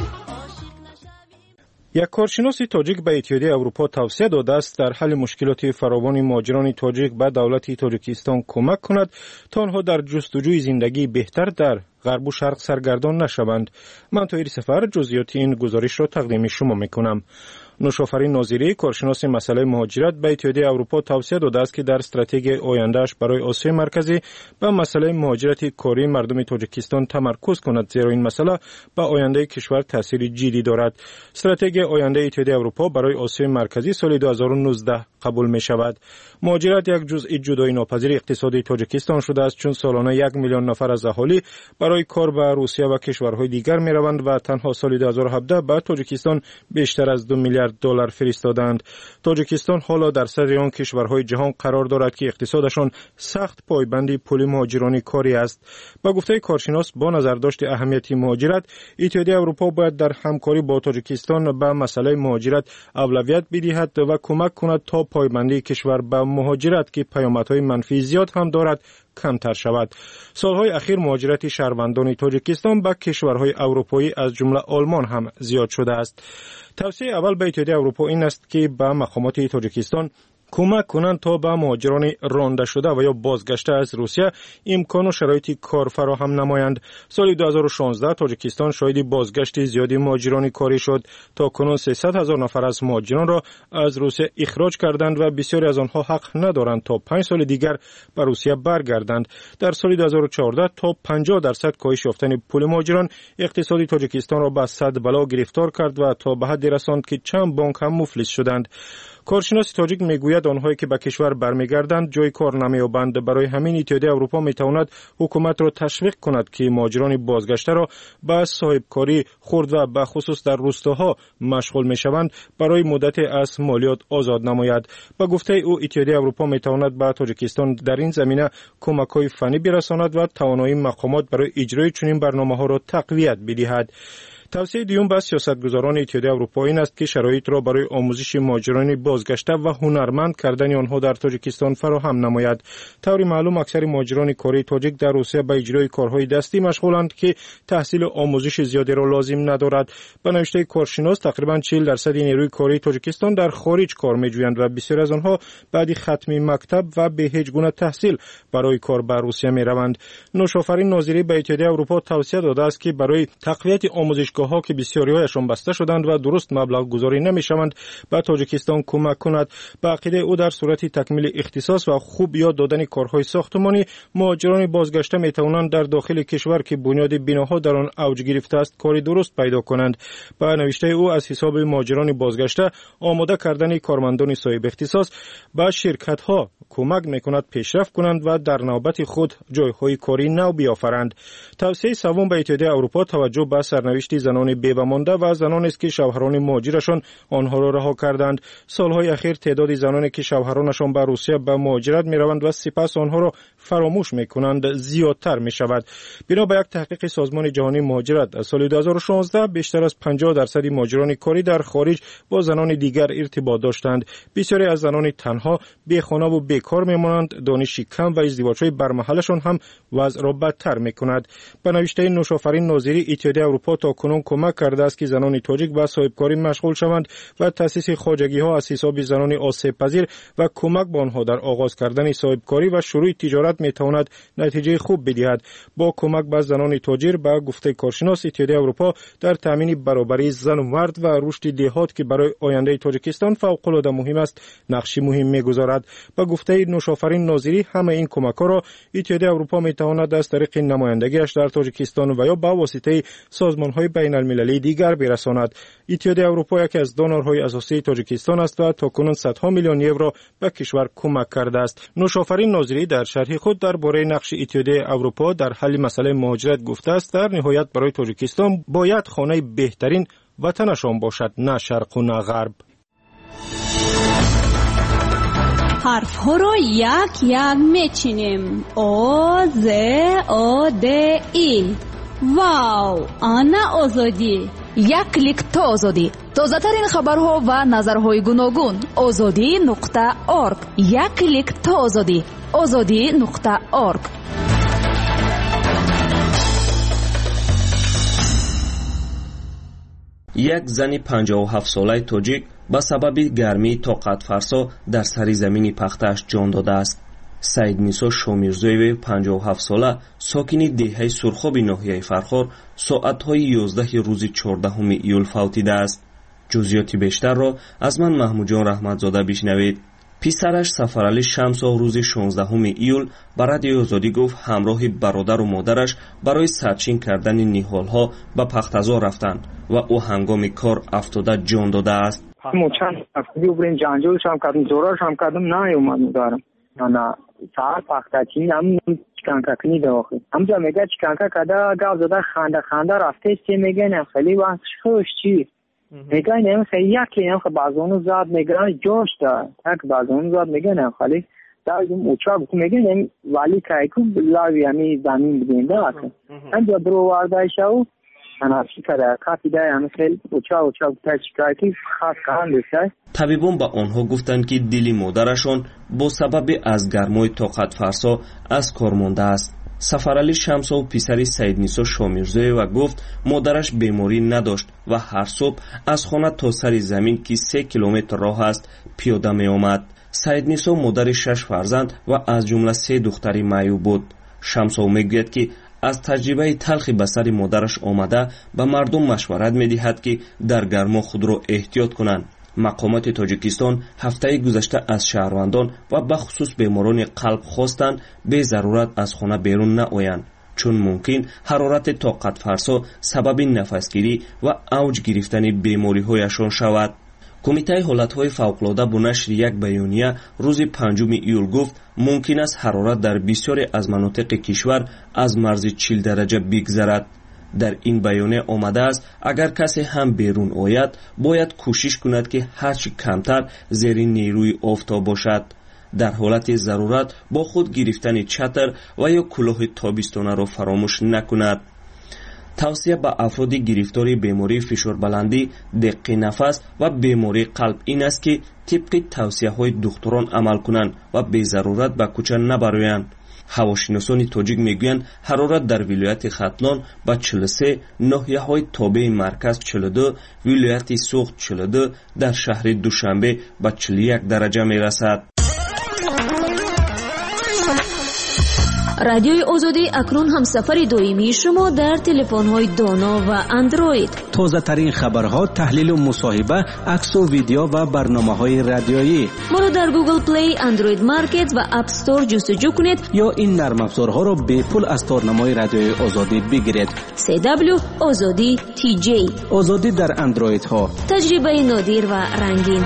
یک کارشناس تاجیک به اتحادیه اروپا توصیه داده است در حل مشکلات فراوان مهاجران تاجیک به دولت تاجیکستان کمک کند تا آنها در جستجوی زندگی بهتر در غرب و شرق سرگردان نشوند. من طاهر سفر جزئیات این گزارش را تقدیم شما میکنم. نوشافرین ناظری کارشناس مسئله مهاجرت به اتحادیه اروپا توصیه داده است که در استراتژی آینده‌اش برای آسیای مرکزی به مسئله مهاجرت کاری مردم تاجیکستان تمرکز کند، زیرا این مسئله به آینده کشور تاثیر جدی دارد. استراتژی آینده اتحادیه اروپا برای آسیای مرکزی سال 2019 قبول می شود. مهاجرت یک جزء جدایی ناپذیر اقتصادی تاجیکستان شده است، چون سالانه 1 میلیون نفر از اهالی برای کار به روسیه و کشورهای دیگر می روند و تنها سال 2017 به تاجیکستان بیشتر از 2 میلیارد دلار فرستادند. تاجیکستان حالا در صدر آن کشورهای جهان قرار دارد که اقتصادشان سخت پایبند پول مهاجران کاری است. با گفته کارشناس، با نظر داشت اهمیت مهاجرت، اتحادیه اروپا باید در همکاری با تاجیکستان به مسئله مهاجرت اولویت بدهد و کمک کند تا پایبندی کشور به مهاجرت که پیامدهای منفی زیاد هم دارد کمتر شود. سالهای اخیر مهاجرت شهروندان تاجیکستان به کشورهای اروپایی از جمله آلمان هم زیاد شده است. توصیه اول به اتحادیه اروپا این است که به مقامات تاجیکستان کمک کنند تا به مهاجران رانده شده و یا بازگشته از روسیه امکان و شرایط کار فراهم نمایند. سال 2016 تاجیکستان شاهد بازگشت زیادی مهاجران کاری شد. تا کنون 300,000 نفر از مهاجران را از روسیه اخراج کردند و بسیاری از آنها حق ندارند تا 5 سال دیگر به روسیه برگردند. در سال 2014 تا 50% کاهش یافتن پول مهاجران اقتصاد تاجیکستان را به صد بلا گرفتار کرد و تا به حدی رساند که چند بانک هم مفلس شدند. کارشناس تاجیک میگوید آنهایی که به کشور برمیگردند جای کار نمیابند. برای همین اتحادیه اروپا میتواند حکومت را تشویق کند که مهاجران بازگشته را به صاحبکاری خرد و به خصوص در روستاها مشغول میشوند برای مدتی از مالیات آزاد نماید. با گفته او اتحادیه اروپا میتواند به تاجیکستان در این زمینه کمک‌های فنی برساند و توانایی مقامات برای اجرای چنین برنامه‌ها را تقویت بدهد. توصیه دیوم به سیاستگزاران اتحادیه اروپا این است که شرایط را برای آموزش مهاجران بازگشته و هنرمند کردن آنها در تاجیکستان فراهم نماید. طوری معلوم اکثر مهاجران کاری تاجیک در روسیه به اجرای کارهای دستی مشغولند که تحصیل آموزش زیادی را لازم ندارد. به نوشته کارشناس تقریبا 40% نیروی کاری تاجیکستان در خارج کار می‌جویند و بسیاری از آنها بعد ختم مکتب و به هیچ گونه تحصیل برای کار به روسیه می‌روند. نوشافرین ناظری به اتحادیه اروپا توصیه داده است که برای تقویت آموزشگاه‌ها که بسیاری‌هایشان بسته شدند و درست مبلغ گذاری نمی‌شوند به تاجیکستان کمک کند. به عقیده او در صورت تکمیل اختصاص و خوب یاد دادن کارهای ساختمانی مهاجران بازگشته می‌توانند در داخل کشور که بنیاد بناها در آن اوج گرفته است کاری درست پیدا کنند. به نوشته او از حساب مهاجران بازگشته آماده کردن کارمندان صاحب اختصاص به شرکت‌ها کمک می‌کند پیشرفت کنند و در نوبت خود جای‌های کاری نو بیافرند. توصیه سوم به اتحادیه اروپا توجه به سرنوشت زنان بیوه مانده و زنانی است که شوهران مهاجرشان آنها را رها کردند. سالهای اخیر تعداد زنانی که شوهرانشان به روسیه به مهاجرت می‌روند و سپس آنها را فراموش می‌کنند زیادتر می‌شود. بنا به یک تحقیق سازمان جهانی مهاجرت از سال 2016 بیشتر از 50% مهاجران کاری در خارج با زنان دیگر ارتباط داشتند. بسیاری از زنان تنها، بی‌خانه و بیکار می‌مانند. دانش کم و ازدواج‌های برمحلشان هم وضع را بدتر می‌کند. به نوشته نوشافرین ناظری اتحادیه اروپا تا کنون آن کمک کرده است که زنان تاجیک به صاحبکاری مشغول شوند و تأسیس خواجگی‌ها از حساب زنان آسیب‌پذیر و کمک به آنها در آغاز کردن صاحبکاری و شروع تجارت می‌تواند نتیجه خوب بدهد. با کمک به زنان تاجر به گفته کارشناس اتحادیه اروپا در تامین برابری زن و مرد و رشد دهات که برای آینده تاجیکستان فوق‌العاده مهم است نقش مهم می‌گذارد. با گفته نوشافرین ناظری همه این کمک‌ها را اتحادیه اروپا می‌تواند از طریق نمایندگیش در تاجیکستان و یا با واسطه سازمان‌های بین‌المللی دیگر برساند. اتحادیه اروپا یکی از دونورهای اساسی تاجیکستان است و تاکنون صدها میلیون یورو به کشور کمک کرده است. نوشافرین ناظری در شرح خود درباره نقش اتحادیه اروپا در حل مسئله مهاجرت گفته است در نهایت برای تاجیکستان باید خانه بهترین وطنشان باشد، نه شرق و نه غرب. حرف ها را یک یک میچینیم. آ ز آ د ای. واو، آنا آزادی. یک کلیک تا آزادی. تازه ترین خبرها و نظرهای گوناگون. azadi.org. یک کلیک تا آزادی. azadi.org. یک زن 57 ساله تاجیک با سبب گرمی طاقت فرسا در سر زمین پختش جان داده است. سعید نیسا شومیرزویو 57 ساله ساکن دهه سرخاب ناحیه فرخار ساعت‌های 11 روز 14 ایول فوتیده است. جزئیات بیشتر را از من محمود جان رحمتزاده بشنوید. پسرش سفرعلی شمسا روز 16 ایول به رادیوی آزادی گفت همراه برادر و مادرش برای سرچین کردن نهال‌ها به پختزار رفتند و او هنگام کار افتاده جان داده است. ما چند هفته بریم جنجالش هم کردیم، زوراش هم کردیم، نه اومد دارم. نه ساعت پختچی هم چیکانکا کنی داخل. همجا میگه چیکانکا کدا گاو زده خنده رفته چی میگن خیلی وقت خوش چی میگن هم خیلی یکی هم بعضونو زاد میگن جوش دا تک بعضونو زاد میگن خیلی داریم اوچا میگن ولی کایکو لاوی همی زمین بگنده آکن همجا برو واردایشو انا شکر کافی دای هم خیلی اوچا تا شکایتی خاص کاران داشته. طبیبان با آنها گفتند که دل مادرشان با سبب از گرمای طاقت فرسا از کار مانده است. سفرعلی شمسا و پسری سعید نیسا شومیرزوی و گفت مادرش بیماری نداشت و هر صبح از خانه تا سر زمین که 3 کیلومتر راه است پیاده می آمد. سعید نیسا مادر 6 فرزند و از جمله 3 دختری معیوب بود. شمسا میگوید که از تجربه تلخی به سر مادرش آمده به مردم مشورت می‌دهد که در گرما خود را احتیاط کنند. مقامات تاجیکستان هفته گذشته از شهروندان و به خصوص بیماران قلب خواستند به ضرورت از خانه بیرون نآیند چون ممکن حرارت طاقت فرسا سبب نفسگیری و اوج گرفتن بیماری‌هایشان شود. کمیته حالت‌های فوق‌العاده با نشر یک بیانیه روز 5 ایول گفت ممکن است حرارت در بسیاری از مناطق کشور از مرز 40 درجه بگذرد. در این بیانیه آمده است اگر کسی هم بیرون آید باید کوشش کند که هرچی کمتر زیر نیروی آفتاب باشد. در حالت ضرورت با خود گرفتن چتر و یا کلاه تابستانه را فراموش نکند. توصیه به افراد گرفتار بیماری فشار بلندی، دق نفس و بیماری قلب این است که طبق توصیه های دکتران عمل کنند و به ضرورت به کوچه نبرویند. هواشناسان تاجیک میگویند حرارت در ولایت ختلان با 43، ناحیه های تابع مرکز 42، ولایت سوخت 42، در شهر دوشنبه با 41 درجه میرسد. رادیوی آزادی اکنون هم سفر دائمی شما در تلفن‌های دانا و اندروید. تازه ترین خبرها، تحلیل و مصاحبه، عکس و ویدیو و برنامه‌های رادیویی. ما را در گوگل پلی، اندروید مارکت و اپ استور جستجو کنید یا این نرم افزارها را به پول از تارنمای رادیوی آزادی بگیرید. CW آزادی TJ. آزادی در اندروید ها. تجربه نادر و رنگین.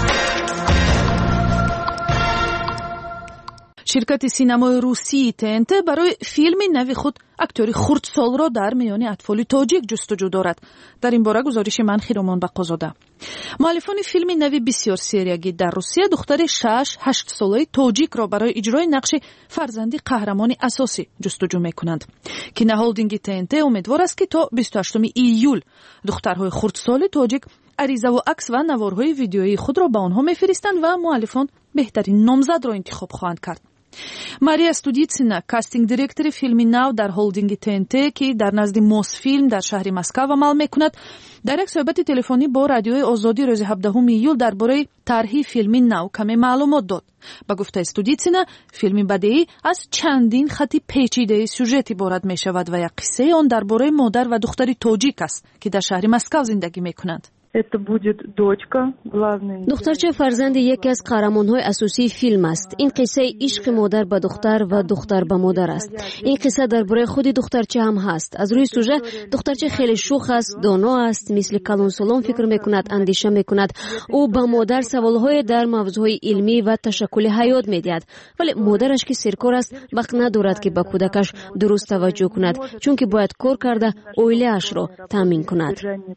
شرکت سینمای روسی TNT برای فیلم نوی خود اکتوری خردسال را در میان اطفال تاجیک جستجو دارد. در این باره گزارش من خیرومان بقازاده. مؤلفان فیلم نوی بسیار سریاگی در روسیه دختر 6-8 ساله تاجیک را برای اجرای نقش فرزندی قهرمان اساسی جستجو میکنند. کینه هولدینگ TNT امیدوار است که تا 28 ایول دخترهای خردسال تاجیک عریضه و عکس و نوارهای ویدیویی خود را به آنها میفرستند و مؤلفان بهترین نامزد را انتخاب خواهند کرد. мария студitsina кастинг директори филми нав дар холдинги ТНТ ки дар назди Мосфилм дар шаҳри Москва амал мекунад, дар як суҳбати телефонӣ бо радиои Озодӣ рӯзи 17 июл дар бораи тарҳи филми нав каме маълумот дод. ба гуфтаи студitsina, филми бадеӣ аз чандин хати печидаи сюжет иборат мешавад ва як қиссаи он дар бораи модар ва духтари тоҷик аст ки дар шаҳри Москва зиндагӣ мекунанд. Это будет дочка главной. духтарча фарзанди яке аз қаҳрамонҳои асосии филм аст. Ин қиссаи ишқи модар ба духтар ва духтар ба модар аст. Ин қисса дар бораи худи духтарча ҳам ҳаст. аз рӯи сюжет духтарча хеле шух аст, доно аст, мисли калонсолон фикр мекунад, андеша мекунад. ӯ ба модар саволҳое дар мавзӯъҳои илмӣ ва ташаккули ҳаёт медиҳад, вале модараш ки серкор аст вақт надорад ки ба кӯдакаш дуруст таваҷҷӯҳ кунад, чунки бояд кор карда оилаашро таъмин кунад.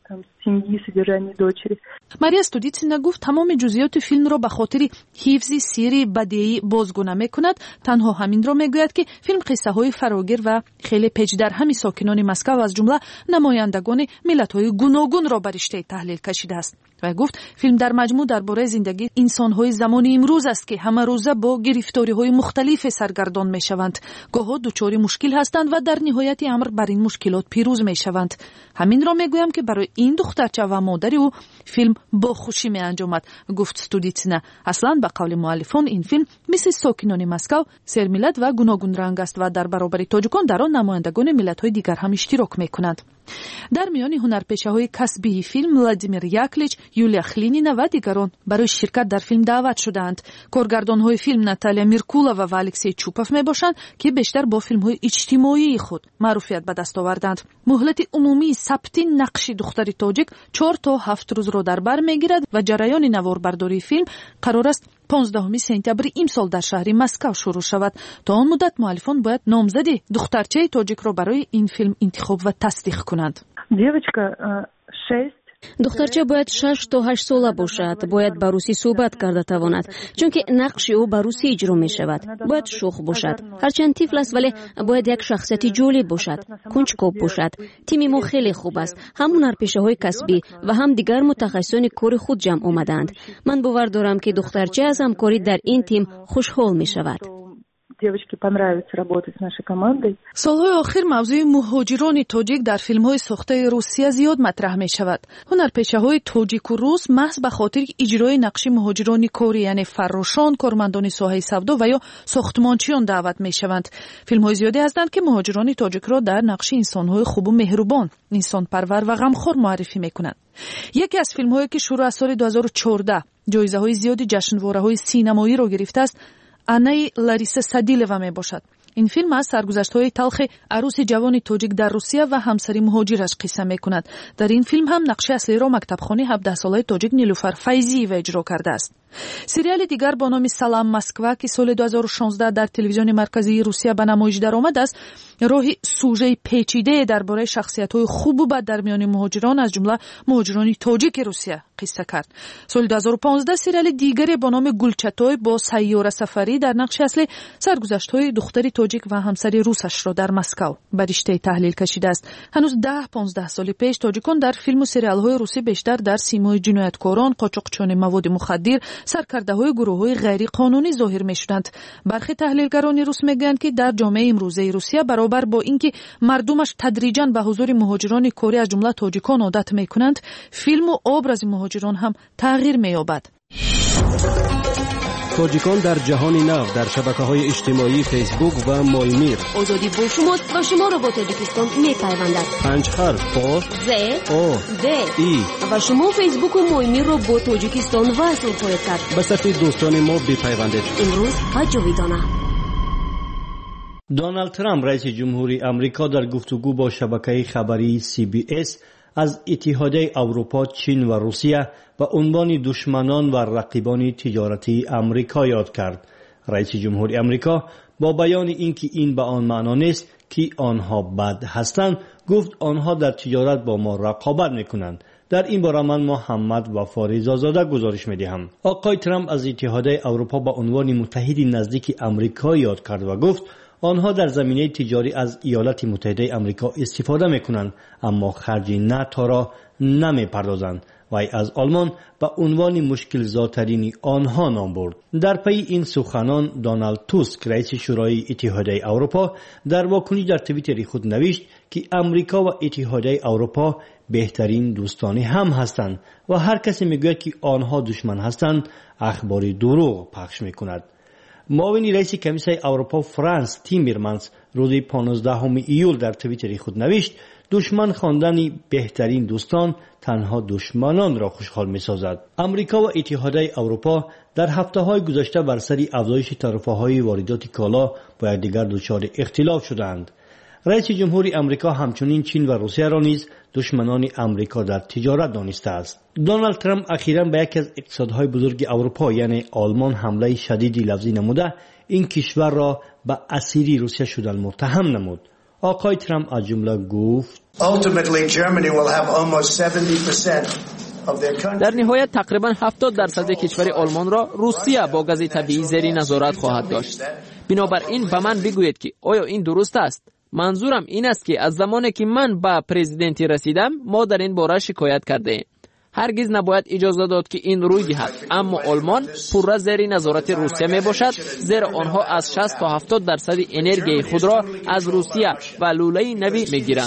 мария студitsina гуфт тамоми ҷузъиёти филмро ба хотири ҳифзи сирри бадеӣ бозгӯ намекунад. танҳо ҳаминро мегӯяд ки филм қиссаҳои фарогир ва хеле печдарҳами сокинони Москва аз ҷумла намояндагони миллатҳои гуногунро ба риштаи таҳлил кашидааст. вай гуфт филм дар маҷмӯъ дар бораи зиндагии инсонҳои замони имрӯз аст ки ҳамарӯза бо гирифториҳои мухталифе саргардон мешаванд, гоҳҳо дучори мушкил ҳастанд ва дар ниҳояти амр бар ин мушкилот пирӯз мешаванд. ҳаминро мегӯям ки барои ин духтарча ва модари ӯ филм бо хушӣ меанҷомад, гуфт студitsina. аслан ба қавли муаллифон ин филм мисли сокинони Москав сермиллат ва гуногунранг аст ва дар баробари тоҷикон дар он намояндагони миллатҳои дигар ҳам иштирок мекунанд. дар миёни ҳунарпешаҳои касбии филм Владимир Яклич, Юлия Хлинина ва дигарон барои ширкат дар филм даъват шудаанд. коргардонҳои филм Наталья Миркулова ва Алексей Чупов мебошанд ки бештар бо филмҳои иҷтимоии худ маъруфият ба даст оварданд. муҳлати умумии сабти нақши духтари тоҷик 4 то 7 рӯзро дар бар мегирад ва ҷараёни наворбардории филм қарор аст 15 сентябри имсол дар шаҳри Москав шурӯъ шавад. то он муддат муаллифон бояд номзади духтарчаи тоҷикро барои ин филм интихоб ва тасдиқ кунанд. Девочка 6 духтарча бояд 6 то 8 сола бошад, бояд ба русӣ суҳбат карда тавонад, чунки нақши ӯ ба русӣ иҷро мешавад. бояд шух бошад, ҳарчанд тифл аст, вале бояд як шахсияти ҷолиб бошад, кунҷкоб бошад. тими мо хеле хуб аст, ҳам ҳунарпешаҳои касбӣ ва ҳам дигар мутахассисони кори худ ҷамъ омадаанд. ман бовар дорам ки духтарча аз ҳамкорӣ дар ин тим хушҳол мешавад. Девочке понравится работать с нашей командой. солҳои охир мавзӯи муҳоҷирони тоҷик дар филмҳои сохтаи Русия зиёд матраҳ мешавад. ҳунарпешаҳои тоҷику рус маҳз ба хотири иҷрои нақши муҳоҷирони корӣ, яъне фаррошон, кормандони соҳаи савдо ва ё сохтмончиён даъват мешаванд. филмҳои зиёде ҳастанд ки муҳоҷирони тоҷикро дар нақши инсонҳои хубу меҳрубон, инсонпарвар ва ғамхор муаррифӣ мекунанд. яке аз филмҳое ки шурӯъ аз соли 2014 ҷоизаҳои зиёди ҷашнвораҳои синамоиро гирифтааст, анаи Лариса Садилова мебошад. ин филм аз саргузаштҳои талхи арӯси ҷавони тоҷик дар Русия ва ҳамсари муҳоҷираш қисса мекунад. дар ин филм ҳам нақши аслиро мактабхони 17-солаи тоҷик Нилуфар Файзиева иҷро кардааст. сериали дигар бо номи Салам Москва ки соли 2016 дар телевизиони марказии Русия ба намоиш даромадааст, роҳи сюжеи печидае дар бораи шахсиятҳои хубу бад дар миёни муҳоҷирон аз ҷумла муҳоҷирони тоҷики Русия қисса кард. соли 2015 сериали дигаре бо номи Гулчатой бо Сайёра Сафарӣ дар нақши аслӣ саргузаштҳои духтари тоҷик ва ҳамсари русашро дар Москав ба риштаи таҳлил кашидааст. ҳанӯз 10-15 соли пеш тоҷикон дар филму сериалҳои русӣ бештар дар симои ҷинояткорон, қочоқчони маводи мухаддир, саркардаҳои гурӯҳҳои ғайриқонунӣ зоҳир мешуданд. бархи таҳлилгарони рус мегӯянд ки дар ҷомеаи имрӯзаи Русия баробар бо ин ки мардумаш тадриҷан ба ҳузури муҳоҷирони корӣ аз ҷумла тоҷикон одат мекунанд, филму образи муҳоҷирон ҳам тағйир меёбад. тоҷикон дар ҷаҳони нав дар шабакаҳои иҷтимоӣ фейсбук ва моймир. озодӣ бо шумост ва шуморо бо тоҷикистон мепайвандад. 5 ҳарф о з о д и ва шумо фейсбуку моймирро бо тоҷикистон васл хоҳед кард. ба сафи дӯстони мо бипайвандед. имрӯз ва ҷовидона. دونالد ترامپ رئیس جمهوری آمریکا در گفتگو با شبکه خبری CBS از اتحادیه اروپا، چین و روسیه به عنوان دشمنان و رقیبان تجارتی آمریکا یاد کرد. رئیس جمهوری آمریکا با بیان اینکه این به آن معنا نیست که آنها بد هستند، گفت آنها در تجارت با ما رقابت میکنند. در این باره من محمد وفاری زازاده گزارش میدهم. آقای ترامپ از اتحادیه اروپا به عنوان متحد نزدیک آمریکا یاد کرد و گفت آنها در زمینه تجاری از ایالات متحده آمریکا استفاده میکنند، اما خرج نفت را نمیپردازند و وی از آلمان به عنوان مشکل زاترین آنها نام برد. در پی این سخنان دونالد توسک رئیس شورای اتحادیه اروپا در واکنش در توییتر خود نوشت که امریکا و اتحادیه اروپا بهترین دوستان هم هستند و هر کسی میگوید که آنها دشمن هستند اخبار دروغ پخش میکند. معاون رئیس کمیسیون اروپا فرانس تیمرمنز روز 15 ایول در توییتر خود نوشت دشمن خواندن بهترین دوستان تنها دشمنان را خوشحال می سازد. امریکا و اتحادیه اروپا در هفته‌های گذشته بر سر افزایش تعرفه‌های واردات کالا با یکدیگر دچار اختلاف شدند. رئیس جمهوری امریکا همچنین چین و روسیه را نیز دشمنان امریکا در تجارت دانسته است. دونالد ترامپ اخیراً به یکی از اقتصادهای بزرگ اروپا یعنی آلمان حمله شدیدی لفظی نموده این کشور را به اسیری روسیه شدن متهم نمود. آقای ترامپ از جمله گفت در نهایت تقریباً 70% کشور آلمان را روسیه با گاز طبیعی زیر نظارت خواهد داشت. بنابراین به من بگویید که آیا این درست است؟ منظورم این است که از زمانی که من به پرزیدنتی رسیدم ما در این باره شکایت کرده ایم. هرگز نباید اجازه داد که این روی دهد، اما آلمان پورا زیر نظارت روسیه می باشد، زیرا آنها از 60 تا 70% انرژی خود را از روسیه و لوله نوی می گیرند.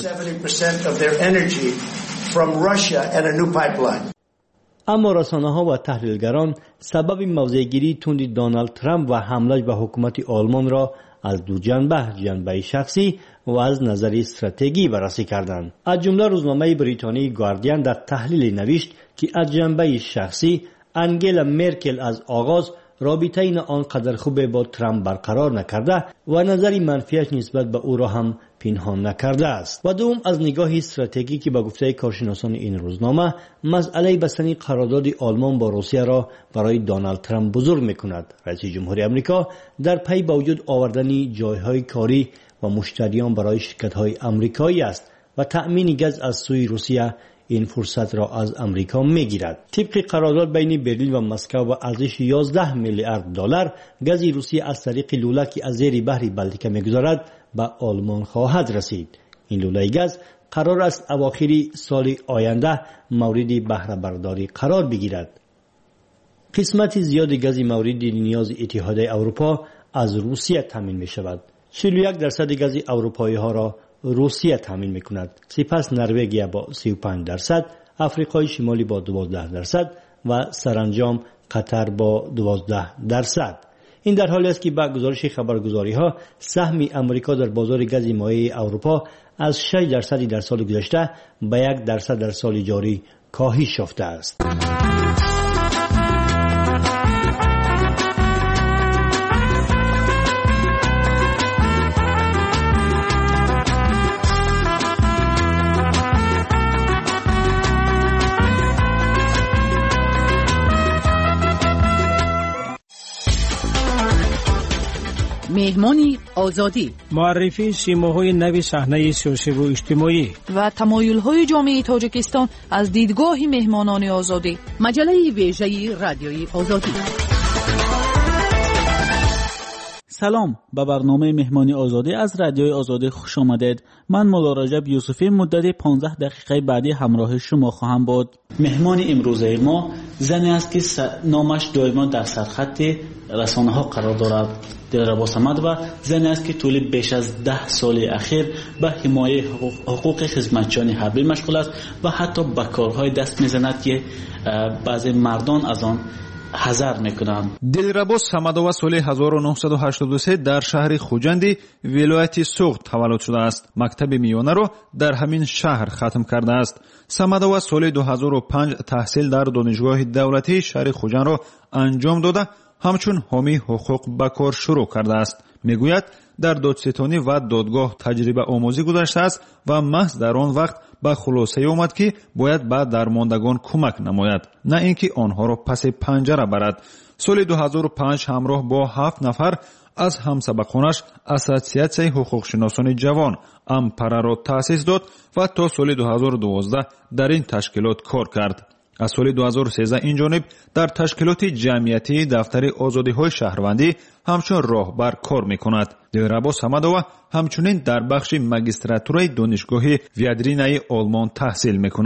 اما رسانه‌ها و تحلیلگران سبب موضع‌گیری تند دونالد ترامپ و حمله‌اش به حکومت آلمان را از دو جنبه شخصی و از نظر استراتژی بررسی کردند. از جمله روزنامه بریتانیایی گاردین در تحلیل نوشت که از جنبه شخصی انگلا مرکل از آغاز رابطه این آنقدر خوب با ترامپ برقرار نکرده و نظری منفیش نسبت به او را هم پنهان نکرده است. و دوم از نگاه استراتژیکی که به گفته کارشناسان این روزنامه مسئله بستن قرارداد آلمان با روسیه را برای دونالد ترامپ بزرگ میکند. رئیس جمهوری امریکا در پی با وجود آوردن جایهای کاری و مشتریان برای شرکت‌های آمریکایی است و تأمین گاز از سوی روسیه این فرصت را از امریکا میگیرد. طبق قرارداد بین برلین و مسکو با ارزش 11 میلیارد دلار گاز روسیه از طریق لوله که از زیر بحر بلتیک میگذرد به آلمان خواهد رسید. این لوله گاز قرار است اواخر سال آینده مورد بهره برداری قرار بگیرد. قسمت زیاد گاز مورد نیاز اتحادیه اروپا از روسیه تامین می شود. 41% گاز اروپایی ها را روسیه تامین می کند. سپس نروژ با 35%، افریقای شمالی با 12% و سرانجام قطر با 12%. این در حالی است که با گزارش خبرگزاری ها سهم امریکا در بازار گاز مایع اروپا از 6% در سال گذشته به 1% در سال جاری کاهش یافته است. مهمانی آزادی، معرفی سیماهای نوی صحنه سیاسی و اجتماعی و تمایل‌های جامعه تاجیکستان از دیدگاه مهمانان آزادی. مجله ویژه رادیوی آزادی. سلام، به برنامه مهمانی آزادی از رادیوی آزادی خوش آمدید. من مولا رجب یوسفی مدت 15 دقیقه بعدی همراه شما خواهم بود. مهمان امروزه ما زنی است که نامش دائما در سرخط رسانه ها قرار دارد. دلربا صمد و زنی است که طول بیش از 10 سال اخیر به حمایت حقوق خدمتچیان حربی مشغول است و حتی به کارهای دست میزند که بعضی مردان از آن حذر میکنند. دلربا صمدова سال 1983 در شهر خوجندی ولایت سوغد تولد شده است. مکتب میانه را در همین شهر ختم کرده است. صمدова سال 2005 تحصیل در دانشگاه دولتی شهر خوجند را انجام داده همچون حامی حقوق به کار شروع کرده است. میگوید در دادستانی و دادگاه تجربه آموزی گذشته است و محض در آن وقت به خلاصه آمد که باید به درماندگان کمک نماید، نه اینکه آنها را پس پنجره برد. سال 2005 همراه با 7 نفر از همسبقانش اساسیاسیون حقوقشناسان جوان امپره را تأسیس داد و تا سال 2012 در این تشکیلات کار کرد. از سال 2013 این جانب در تشکیلات جمعیتی دفتر آزادی‌های شهروندی همچون راهبر کار می‌کند. دلربا صمدова همچنین در بخش ماگیستراتورای دانشگاه ویادرینای آلمان تحصیل می‌کند.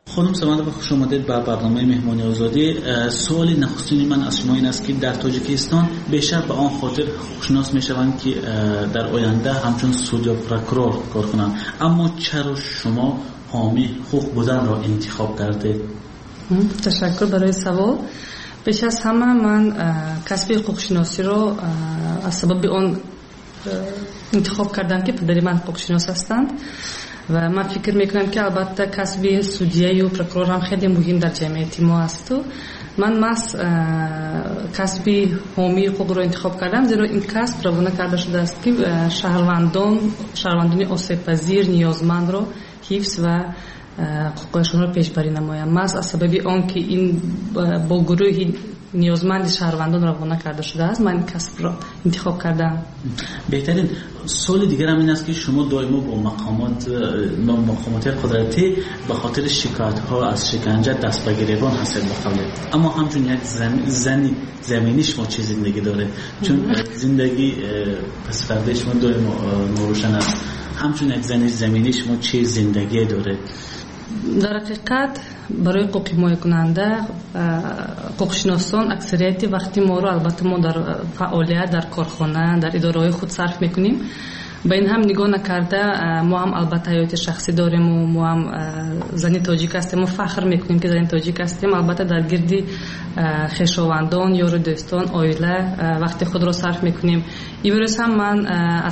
خانم سمد خوش آمدید به برنامه مهمانی آزادی. سوال نخستین من از شما این است که در تاجیکستان بیشتر به آن خاطر خوشناس میشوند که در آینده همچون سود یا پروکورور کار کنند، اما چرا شما حامی حقوق بودن را انتخاب کردید؟ تشکر برای سوال. بیش از همه من کسب حقوقشناسی را از سبب آن انتخاب کردم که پدری من حقوقشناس هستند و من فکر میکنم که البته کسب سودیه و پروکورور هم خیلی مهم در جامعه ما است. من کسب حامی حقوق رو انتخاب کردم زیرا این کسب روانه کرده شده است که شهروندان آسیب پذیر نیازمند را حفظ و حقوقشون رو پیشبری نمایم. من از سبب آن که این با گروه نیازمند شهروندان روانه کرده شده است من کسب را انتخاب کردم. بهترین سوال دیگر هم این است که شما دائما با مقامات قدرتی به خاطر شکایت ها از شکنجه دست به گریبان هستید بخوابید، اما همچون یک زمینی شما چه زندگی داره؟ چون زندگی پس فرده شما دائما نوروشن است، همچون یک زمینی شما چه زندگی داره؟ در حقیقت برای حقوق حمایت کننده حقوقشناسان اکثریت وقتی ما رو البته ما در فعالیت در کارخانه در اداره‌های خود صرف میکنیم، به این هم نگاه نکرده ما هم البته حیات شخصی داریم و ما هم زنی تاجیک هستیم و فخر میکنیم که زنی تاجیک هستیم. البته در گردی خویشاوندان یار دوستان عائله وقتی خود را صرف میکنیم. امروز هم من از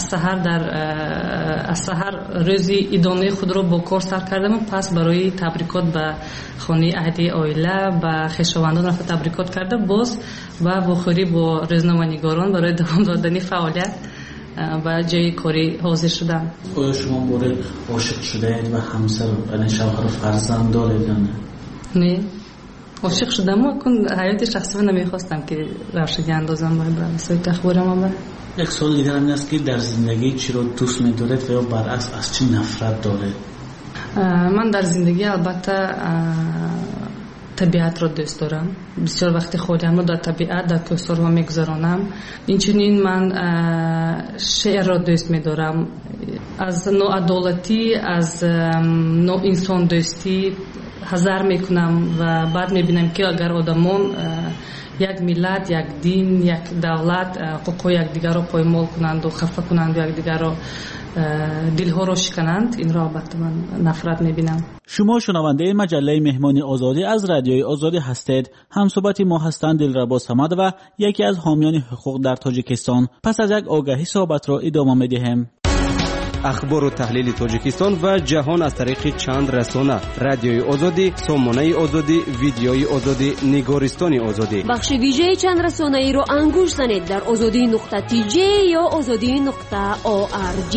سحر روزی ادامه خود را با کار سر کردم و پس برای تبریکات به خانه اهلی عائله و خویشاوندان رفت تبریکات کرده باز و واخوری با روزنامه‌نگاران برای دوام دادن فعالیت و جای کاری حاضر شدم. آیا شما مورد عاشق شده اید و همسر و شوهر و فرزند دارید؟ نه عاشق شدم و حیات شخصی من نمیخواستم که روشگی اندازم به سایت اخبارم. یک سوال دیگر هم است که در زندگی چی رو دوست می‌دارید و یا برعکس از چی نفرت دارید؟ من در زندگی البته طبیعت را دوست دارم. بسیار وقت خودم را در طبیعت در کوهستان‌ها میگذرانم. اینچنین من شعر را دوست می‌دارم. از ناعدالتی از انسان دوستی حذر میکنم و بعد میبینم که اگر آدمان یک ملت یک دین یک دولت حقوق یکدیگر را پایمال کنند و خفه کنند و یکدیگر را دلها را شکنند، این را البته من نفرت میبینم. شما شنونده مجله مهمانی آزادی از رادیوی آزادی هستید. همصحبت ما هستند دلربا صمد و یکی از حامیان حقوق در تاجیکستان. پس از یک آگهی صحبت را ادامه میدهیم. اخبار و تحلیل تاجیکستان و جهان از طریق چند رسانه: رادیوی آزادی، سامانه آزادی، ویدیوی آزادی، نگارستان آزادی. بخش ویژه چند رسانه ای رو انگوش زنید در azadi.tj یا azadi.org.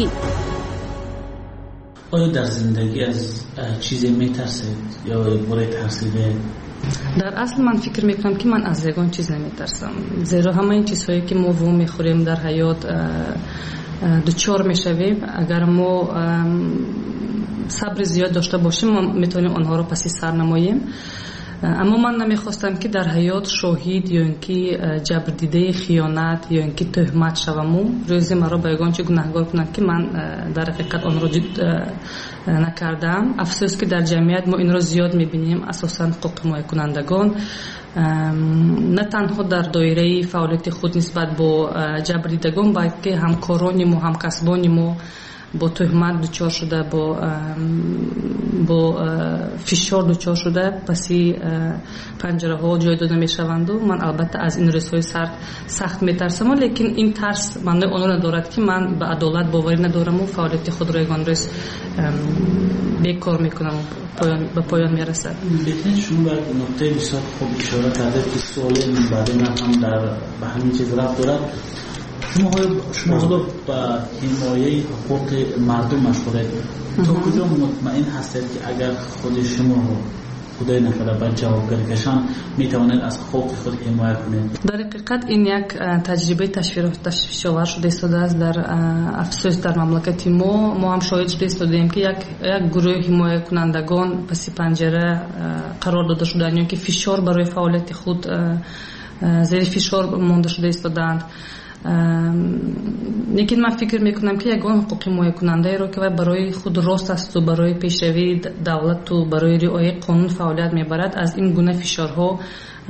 آیا در زندگی از چیزی میترسید یا برای ترسیده؟ در اصل من فکر میکنم که من از یگان چیز نمیترسم، زیرا همه این چیزهایی که ما رو میخوریم در حیات دوچار میشویم. اگر ما صبر زیاد داشته باشیم ما میتونیم آنها رو پسی سر نماییم. اما من نمیخواستم که در حیات شاهد یا اینکه جبر دیده خیانت یا اینکه تهمت شوم و روزی مرا به یگان چه گناهکار کنند که من در حقیقت آن را نکردم. افسوس که در جمعیت ما این را زیاد میبینیم، اساسا حقوق حمایت کنندگان نه تنها در دایره فعالیت خود نسبت با جبر دیدگان بلکه همکاران ما همکسبان ما با تهمت دچار شده، با فشار دچار شده، پسی پنجره ها جای داده می شوند و من البته از این روزهای سخت می ترسم، لیکن این ترس من اون ندارد که من به عدالت باوری ندارم و فعالیت خود را یگان روز بیکار می کنم و به پایان می رسد. بهترین شما به نقطه بسیار خوب اشاره کرده که سوال این بعد من هم به همین چیز رفت دارد. شما خدا به حمایه حقوق مردم مشغولید. تا کجا مطمئن هستید که اگر خود شما خدای نکرده به جوابگر کشان میتوانید از حقوق خود حمایت کنید؟ در حقیقت این یک تجربه تشویش‌آور شده است در افسوس در مملکت ما هم شاهد شده استادیم که یک گروه حمایت کنندگان پس پنجره قرار داده شدند که فشار برای فعالیت خود زیر فشار مانده شده استادند. لیکن من فکر میکنم که یگان حقوق حمایت کننده رو که برای خود راست است و برای پیشروی دولت و برای رعایت قانون فعالیت میبرد، از این گونه فشارها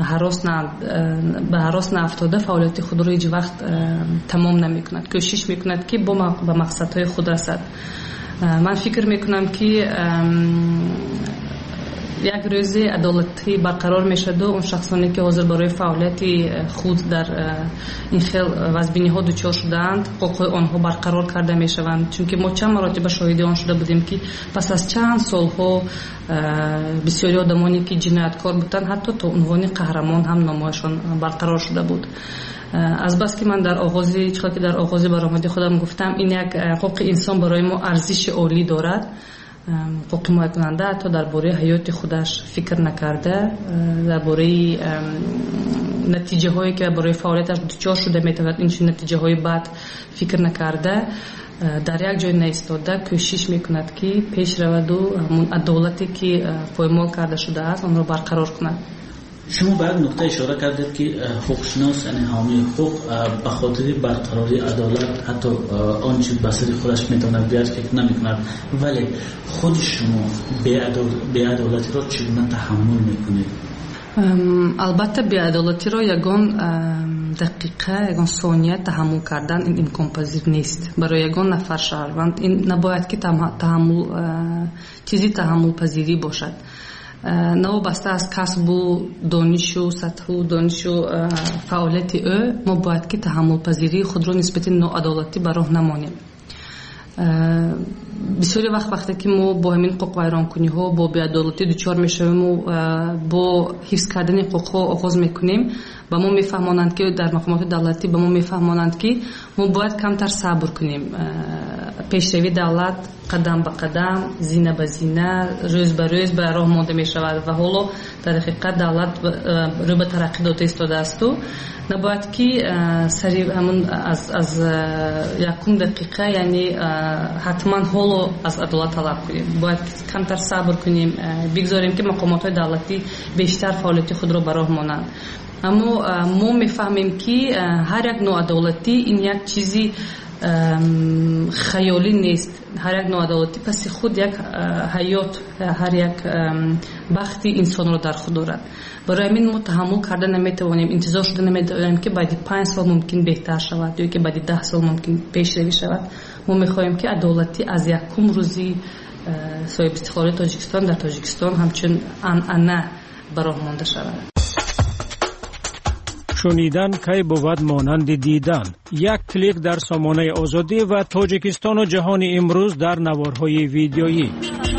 به هراس نافتاده فعالیت خود رو هیچ وقت تمام نمیکند، کوشش میکند که به مقصدهای خود رسد. من فکر میکنم که یک روز عدالتی برقرار میشد و اون شخصانی که حاضر برای فعالیت خود در این خیل وزبینی ها دچار شدند حقوق آنها برقرار کرده میشوند، چون که ما چند مراتب شاهد آن شده بودیم که پس از چند سال ها بسیاری آدمانی که جنایتکار بودند حتی تا عنوان قهرمان هم نامشان برقرار شده بود. از بس که من در آغاز برآمدی خودم گفتم این یک حقوق انسان برای ما ارزش عالی دارد. حقوق حمایت کننده حتی درباره حیات خودش فکر نکرده، درباره نتیجه هایی که برای فعالیتش دچار شده میتواند این نتیجه های بد فکر نکرده، در یک جای نایستاده کوشش میکند که پیش رود و همون عدالتی که پایمال کرده شده است آن را برقرار کند. شما بعد نقطه اشاره کردید که حقوقشناس یعنی حامی حقوق به خاطر برقراری عدالت حتی آنچه بسری خودش میتواند بیاد فکر نمیکند، ولی خود شما بی‌عدالتی را چگونه تحمل میکنید؟ البته بی‌عدالتی را یگان دقیقه یگان ثانیه تحمل کردن این امکان پذیر نیست. برای یگان نفر شهروند این نباید که چیزی تحمل پذیری باشد، نوابسته از کسب و دانش و سطح و دانش و فعالیت او ما باید که تحمل پذیری خود را نسبت ناعدالتی به راه نمانیم. بسیاری وقتی که ما با همین حقوق ویرانکنی ها با بی‌عدالتی دچار میشویم و با حفظ کردن حقوق ها آغاز میکنیم، با ما میفهمانند که در مقامات دولتی با ما میفهمانند که ما باید کمتر صبر کنیم. پیشروی دولت قدم به قدم، زینه به زینه، روز به روز به راه مانده می شود و حالا در حقیقت دولت رو به ترقی داده ایستاده است و نباید که سری همون از یکم دقیقه یعنی حتما حالا از عدالت طلب کنیم، باید کمتر صبر کنیم، بگذاریم که مقامات دولتی بیشتر فعالیت خود را به راه مانند. اما ما میفهمیم که هر یک ناعدالتی این یک چیزی خیالی نیست. هر یک ناعدالتی پس خود یک حیات، هر یک بختی انسان را در خود دارد. برای همین ما تحمل کرده نمیتوانیم، انتظار شده نمیتوانیم که بعد 5 سال ممکن بهتر شود یا که بعد 10 سال ممکن پیشروی شود. ما میخواهیم که عدالتی از یکم روزی صاحب استقلال تاجیکستان در تاجیکستان همچون عنعنه به راه مانده شود. شنیدن کی بود مانند دیدن. یک کلیک در سامانه آزادی و تاجیکستان و جهان امروز در نوارهای ویدیویی.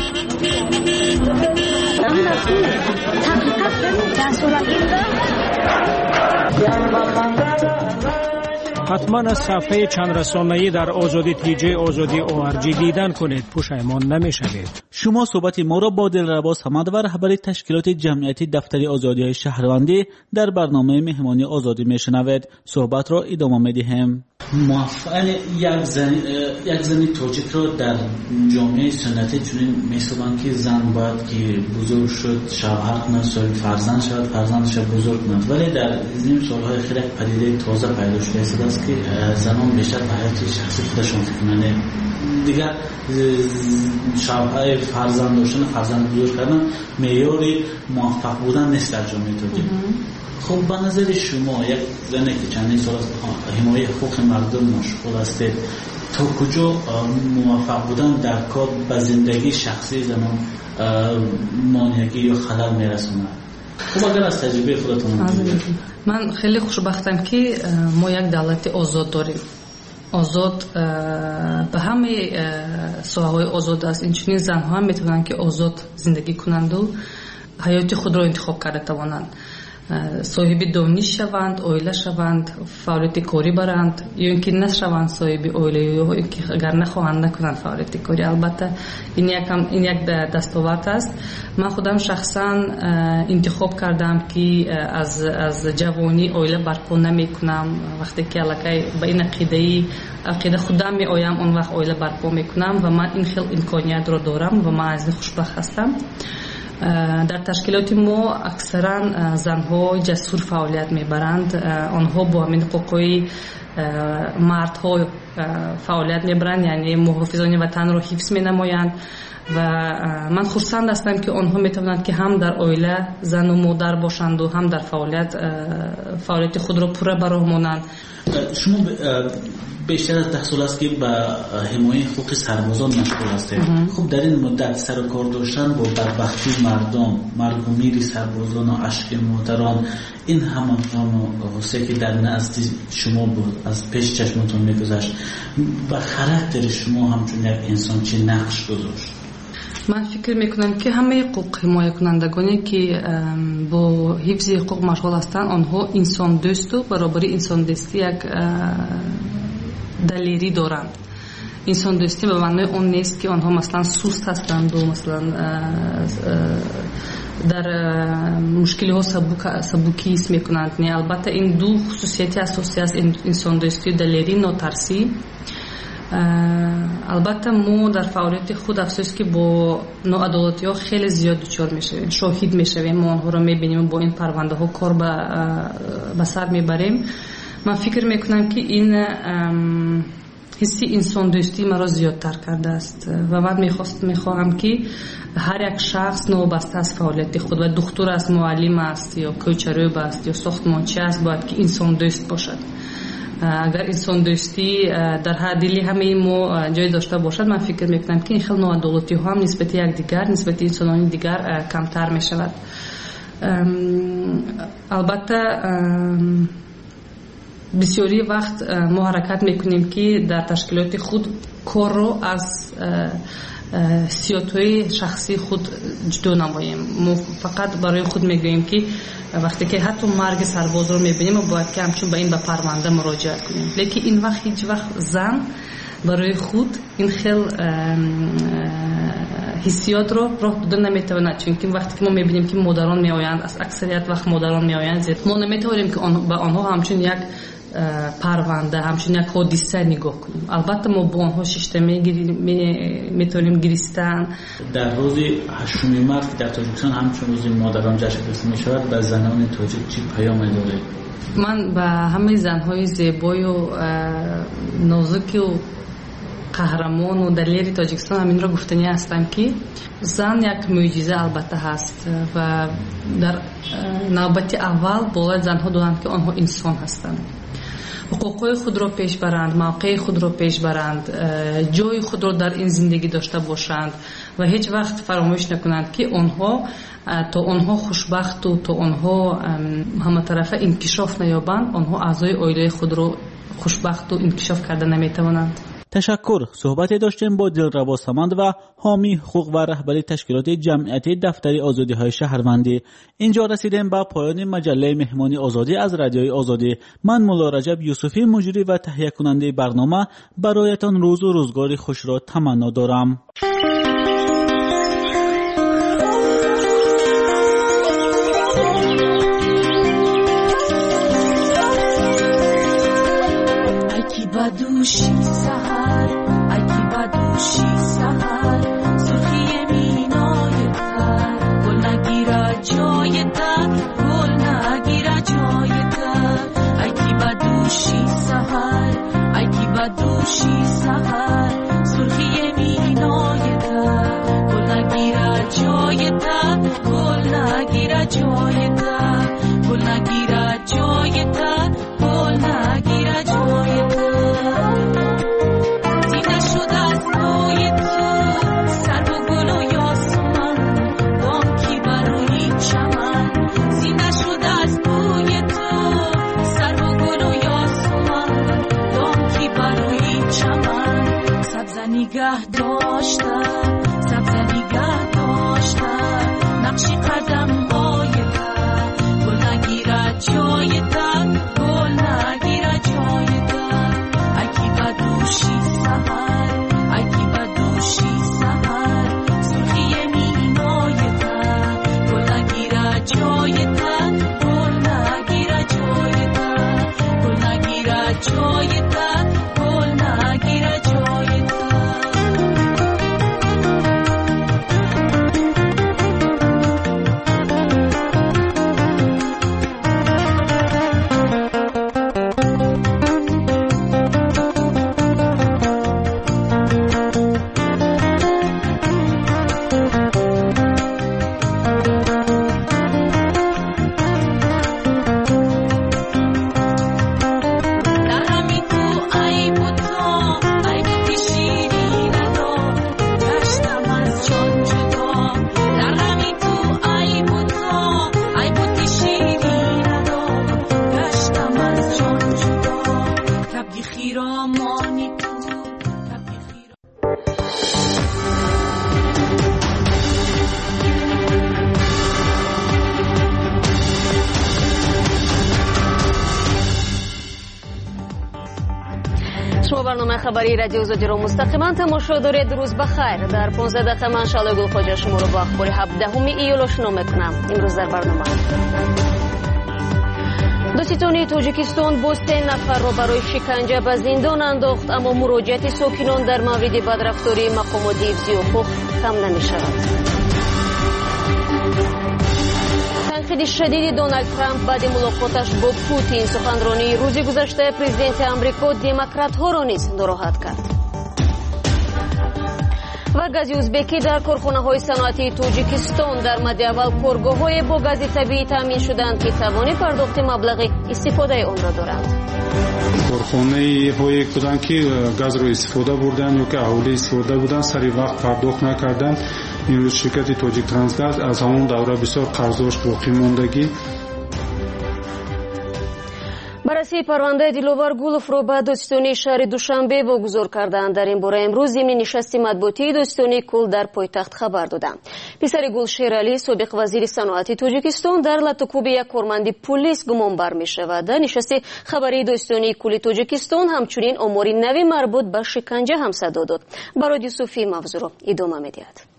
حتما از صفحه چند رسانه‌ای در آزادی تیجی آزادی ORG دیدن کنید، پشیمان نمی‌شوید. شما صحبت ما را با دلربا صمد و رهبر تشکیلات جمعیتی دفتر آزادی‌های شهروندی در برنامه مهمانی آزادی میشنوید. صحبت را ادامه می‌دهیم. موفقاً یک زنی تاجیک را در جامعه سنتی چنین می‌سازند که زن باید که بزرگ شد شوهر کند، صاحب فرزند شود، فرزندش بزرگ کند، ولی در این سال‌های خیلی پدیده تازه پیدا شده است که زنان بیشتر به حیات شخصی خودشان فکر کنند. دیگر شوهر فرزند داشتن، فرزند بزرگ کردن معیار موفق بودن نیست در جامعه تاجیک. خب به نظر شما یک زنی که چندین سال از حمایت حقوق مردم مشغول است، تا کجا موفق بودن در کار به زندگی شخصی زنان مانعگی یا خلل میرسونه؟ خب اگر از تجربه خودتون من خیلی خوشبختم که ما یک دولت آزاد داریم. آزاد به همه ساحه‌های آزاد است. اینچنین زن‌ها هم میتونن که آزاد زندگی کنند و حیات خود را انتخاب کرده توانند. صاحب دانش شوند، اویله شوند، فعالیت کاری برند یا اینکه نشوند صاحب اویله یا اینکه اگر نخواهند نکنند فعالیت کاری. البته این یک دستاورد است. من خودم شخصا انتخاب کردم که از جوانی اویله برپا نمیکنم. وقتی که الکی به این عقیده خودم می آیم اون وقت اویله برپا میکنم و من این خیلی امکانیت را دارم و من از این خوشبخت هستم. در تشکیلات ما اکثرا زنها جسور فعالیت میبرند. آنها با همین حقوقی مردها فعالیت میبرند، یعنی محافظان وطن را حفظ مینمایند و من خرسند هستم که آنها میتوانند که هم در عائله زن و مادر باشند و هم در فعالیت خود را پوره برآورند. شما بیشتر از 10 سال است که به حمایت حقوق سربازان مشغول هستید. خب در این مدت سر و کار داشتن با بدبختی مردم، مرگ و میر سربازان و اشک مادران، این همه غصه که در نزد شما بود از پیش چشمتون میگذشت و خاطر شما همچون یک انسان چه نقش گذاشت؟ من فکر میکنم که همه حقوق حمایت کنندگانی که با حفظ حقوق مشغول هستند آنها انسان دوست و برابری انسان دوستی یک دلیری دارند. انسان دوستی به معنای اون نیست که آنها مثلا سست هستند و مثلا در مشکلی ها سبوکی است میکنند. نه، البته این دو خصوصیت اساسی است، انسان دوستی و دلیری ناترسی. البته ما در فعالیت خود افسوس که با ناعدالتی ها خیلی زیاد دچار میشویم، شاهد میشویم، ما آنها را میبینیم، با این پرونده ها کار به سر میبریم. من فکر میکنم که این حسی انسان دوستی مرا زیادتر کرده است و من میخواهم که هر یک شخص نوبسته از فعالیت خود و دکتر است، معلم است یا کوچروب است یا ساختمانچی است باید که انسان دوست باشد. اگر انسان دوستی در هر دلی همه ما جای داشته باشد، من فکر میکنم که این خیلی ناعدالتی ها هم نسبت یک دیگر، نسبت انسانان دیگر کمتر میشود. البته بسیاری وقت ما حرکت میکنیم که در تشکیلات خود کار رو از سیاست‌های شخصی خود جدا نماییم. ما فقط برای خود میگوییم که وقتی که حتی مرگ سرباز رو میبینیم ما باید که همچون به این به پرونده مراجعه کنیم، لیکن این وقت هیچ وقت زن برای خود این خیلی حسیات رو راه دادن نمیتواند، چون که وقتی که ما میبینیم که مادران میآیند، از اکثریت وقت مادران میآیند، ما نمیتوانیم که به آنها همچون یک پرونده، همچون یک حادثه نگاه کنیم. البته ما با آنها ششته میتونیم گریستن. در روز 8 مارس در تاجیکستان همچون روز مادران جشن گرفته میشود، به زنان تاجیک چی پیام داره؟ من به همه زنهای زیبای و نازک و قهرمان و دلیر تاجیکستان همین را گفتنی هستم که زن یک معجزه البته هست و در نوبت اول باید زنها دانند که آنها انسان هستند، حقوق خود را پیش برند، موقع خود را پیش برند، جای خود را در این زندگی داشته باشند و هیچ وقت فراموش نکنند که آنها تا آنها خوشبخت و تا آنها همه طرفه انکشاف نیابند، آنها اعضای عائله خود را خوشبخت و انکشاف کرده نمیتوانند. تشکر. صحبت داشتیم با دلربا سمند و حامی حقوق و رهبری تشکیلات جمعیتی دفتر آزادی‌های شهروندی. اینجا رسیدیم به پایان مجله مهمانی آزادی از رادیوی آزادی. من مولا رجب یوسفی مجری و تهیه کننده برنامه برایتان روز و روزگار خوش را تمنا دارم. بدوشی سحر اگه بدوشی سحر سرخی مینای تر گل نگیره جای تر گل نگیره جای تر اگه بدوشی سحر اگه بدوشی سحر سرخی مینای تر گل نگیره جای تر گل نگیره جای تر گل نگیره جای تر گل نگیره جای تر نگاه داشتم سبز نگاه داشتم نقشی قدم های در گل نگیره جای در گل نگیره جای در اگه بدوشی سحر اگه بدوشی سحر سرخی مینای در گل نگیره جای در گل نگیره جای در گل نگیره جای در گل نگیره جای در خبری رادیو آزادی رو مستقیما تماشا دارید. روز بخیر. در 15 دقیقه من شعله گلخواجه شما رو با اخبار 17 ایول آشنا میکنم. امروز در برنامه دادستانی تاجیکستان باز 3 نفر را برای شکنجه به زندان انداخت، اما مراجعت ساکنان در مورد بدرفتاری مقامات حفظی حقوق کم نمی‌شود. تنقید شدید دونالد ترامپ بعد ملاقاتش با پوتین. سخنرانی روز گذشته پرزیدنت آمریکا دموکرات‌ها را نیز ناراحت کرد. و گاز ازبکی در کارخانه‌های صنعتی تاجیکستان در مد اول کارگاه‌های با گاز طبیعی تامین شدند که توان پرداخت مبلغ استفاده آن را دارند. کارخانه‌هایی بودند که گاز را استفاده بردند و که اهالی استفاده بودند سری وقت پرداخت نکردند. امروز شرکت تاجیک ترانسگاز از همون دوره بسیار قرضدار باقی ماندگی. بررسی پرونده دلوار گولوف را به دادستانی شهر دوشنبه واگذار کردند. در این باره امروز ضمن نشست مطبوعاتی دادستانی کل در پایتخت خبر دادند. پسر گل شیرعلی سابق وزیر صنعت تاجیکستان در لطوکوب یک کارمند پلیس گمانبر می شود. در نشست خبری دادستانی کل تاجیکستان همچنین آماری نوی مربوط به شکنجه هم صدا داد. برای یوسفی موضوع را ادامه می‌دهد.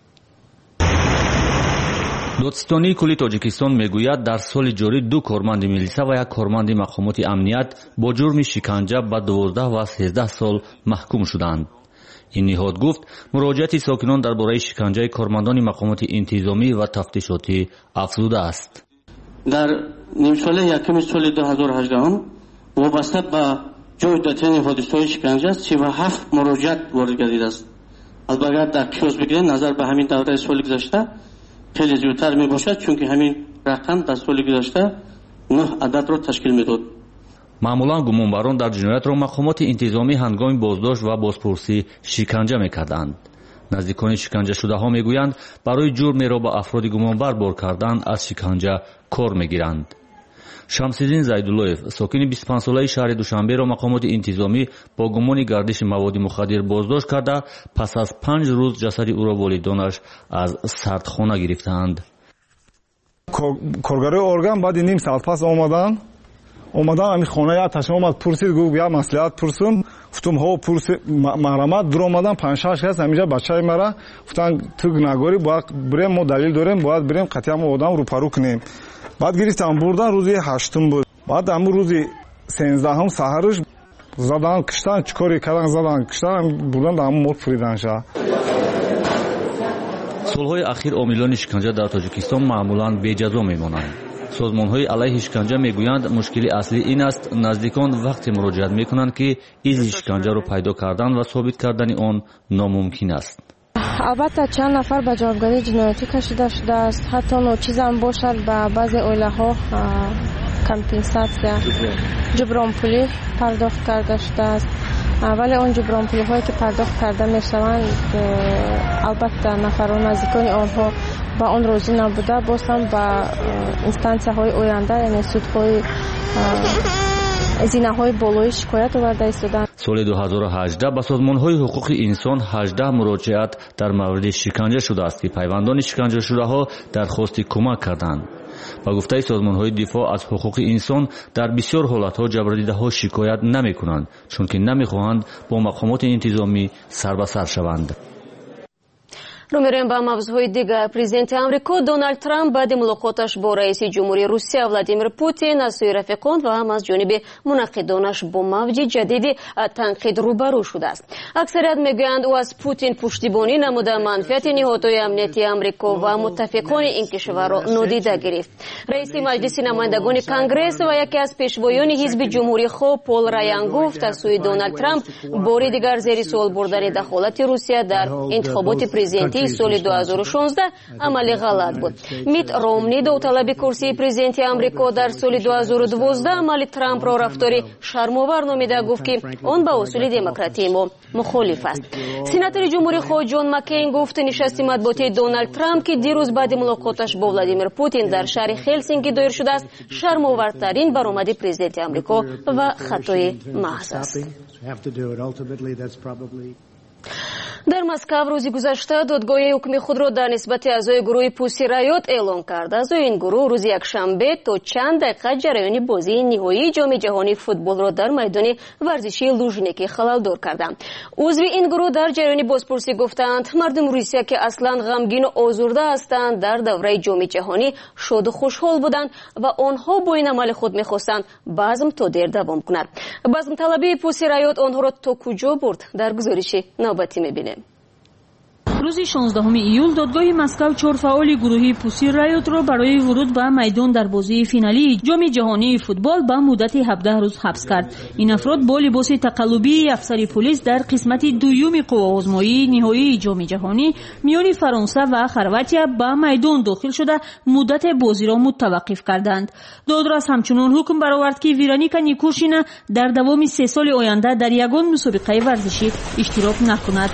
دادستانی کلی تاجیکستان میگوید در سال جاری 2 کارمند میلیسا و 1 کارمند مقامات امنیت با جرم شکنجه به 12 و 13 سال محکوم شدند. این نهاد گفت مراجعت ساکنان درباره شکنجه کارمندان مقامات انتظامی و تفتیشاتی افزوده است. در نیم سال یکم سال 2018 وابسته به جای دادن حادثه‌های شکنجه 37 مراجعت وارد گردیده است. البته در قیاس بگیریم نظر به همین دوره سال گذشته خیلی زیادتر می باشد، چون که همین رقم در سال گذشته 9 عدد را تشکیل میداد. معمولا گمانبران در جنایت را مقامات انتظامی هنگام بازداشت و بازپرسی شکنجه میکردند. نزدیکان شکنجه شده ها میگویند برای جرم را به افراد گمانبر بار کردن از شکنجه کار میگیرند. شمس‌الدین زیدالله‌یف ساکن 25 ساله شهر دوشنبه را مقامات انتظامی با گمان گردش مواد مخدر بازداشت کرده پس از 5 روز جسد او را والدانش از سردخانه گرفتند. کارگرای ارگان بعد نیم ساعت پس اومدن همین خانه آتش اومد پرسید گفت بیا مصلحت پرسون گفتم ها پرسید محرمت در اومدن 5-6 کس همینجا بچهای مرا گفتن تو گناهکاری باید بریم ما دلیل داریم باید بریم قتل آدم رو پرو کنیم. بعد گرفتم بردن روزی 8 بود. بعد همون روزی 13 سحرش زدن کشتن چیکاری کردن زدن کشتن بردن در همون مرد فریدن شد. سالهای اخیر عاملان شکنجه در تاجیکستان معمولاً بی‌جزا میمانند. سازمان‌های علیه شکنجه میگویند مشکل اصلی این است نزدیکان وقتی مراجعت میکنند که ایز شکنجه را پیدا کردن و ثابت کردن آن ناممکن است. البته چند نفر به جوابگری جنایتی کشیده شده است. حتی ناچیز هم باشد به بعضی عائله‌ها کمپنساسیا جبران پولی پرداخت کرده شده است. ولی اون جبران پولی هایی که پرداخت کرده می شوند البته نفران نزدیکان آنها با آن راضی نبوده باز هم به اینستانسیه های آینده یعنی سودهای زینه های بالای شکایت آورده ایستادند. سال 2018 به سازمان‌های حقوق انسان 18 مراجعت در مورد شکنجه شده است که پیوندان شکنجه شده ها درخواست کمک کردند. با گفته سازمان‌های دفاع از حقوق انسان در بسیار حالت‌ها جبران‌دهنده شکایت نمی‌کنند چون که نمی‌خواهند با مقامات انتظامی سر به سر شوند. رو میریم به موضوع دیگر. پرزیدنت آمریکا دونالد ترامپ بعد ملاقاتش با رئیس جمهوری روسیه ولادیمیر پوتین از سوی رفیقان و هم از جانب منعقدانش با موج جدیدی تنقید روبرو شده است. اکثریت میگویند او از پوتین پشتیبانی نموده منفعت نهادهای امنیتی آمریکا و متفقان این کشور را نادیده گرفت. رئیس مجلس نمایندگان کنگره و یکی از پیشوایان حزب جمهوری خواه پول رایان گفت از سوی دونالد ترامپ بار دیگر زیر سوال بردن دخالت روسیه در انتخابات پرزیدنتی سال 2016 عملی غلط بود. میت رومنی داوطلب کرسی پرزیدنتی آمریکا در سال 2012 عمل ترامپ را رفتاری شرم‌آور نامیده گفت که آن با اصول دموکراتی ما مخالف است. سناتور جمهوری خواه جان مکین گفت نشست مطبوعاتی دونالد ترامپ که دیروز بعد ملاقاتش با ولادیمیر پوتین در شهر هلسینکی دایر شده است شرم‌آورترین برآمد پرزیدنت آمریکا و خطای محض است. در مسکو روزی گذشته دادگاه حکم خود را در نسبت اعضای گروه پوسی رایوت اعلام کرد. اعضای این گروه روز یکشنبه تا چند دقیقه جریان بازی نهایی جام جهانی فوتبال را در میدان ورزشی لوژنیکی خلالدار کردند. عضو این گروه در جریان بازپرسی گفتند مردم روسیه که اصلا غمگین و آزرده هستند در دوره جام جهانی شاد و خوشحال بودند و آنها با این عمل خود می‌خواستند بزم تا دیر دوام کند. بزم طلبی پوسی رایوت آنها را تا کجا برد؟ در گزارش نوبتی می‌بینیم. روز 16 ایول دادگاه مسکو 4 فعال گروهی پوسی رایوت را برای ورود به میدان در بازی فینالی جام جهانی فوتبال به مدت 17 روز حبس کرد. این افراد با لباس تقلبی افسر پلیس در قسمت دوم قوآزمایی نهایی جام جهانی میان فرانسه و خرواتیا به میدان داخل شده مدت بازی را متوقف کردند. دادرس همچنین حکم برآورد که ویرونیکا نیکوشینا در دوام 3 سال آینده در یگان مسابقه ورزشی اشتراک نکند.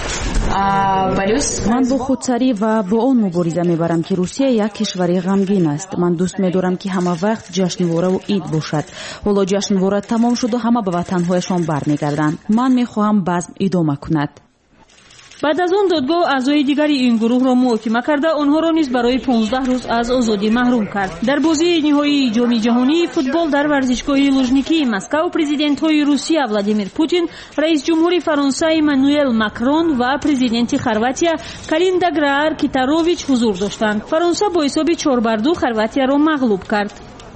من با خودسری و با آن مبارزه میبرم که روسیه یک کشور غمگین است. من دوست می‌دارم که همه وقت جشنواره و عید باشد. حالا جشنواره تمام شد و همه به وطن‌هایشان برمیگردند. من می‌خواهم بزم ادامه کند. بعد از آن دادگاه اعضای دیگری این گروه را محاکمه کرده آنها را نیز برای 15 روز از آزادی محروم کرد. در بازی نهایی جام جهانی فوتبال در ورزشگاه لوژنیکی مسکو پرزیدنت‌های روسیه ولادیمیر پوتین، رئیس جمهور فرانسه امانوئل ماکرون و پرزیدنت خرواتیا کالیندا گرار-کیتاروویچ حضور داشتند. فرانسه با حساب 4-2 خرواتیا را مغلوب کرد.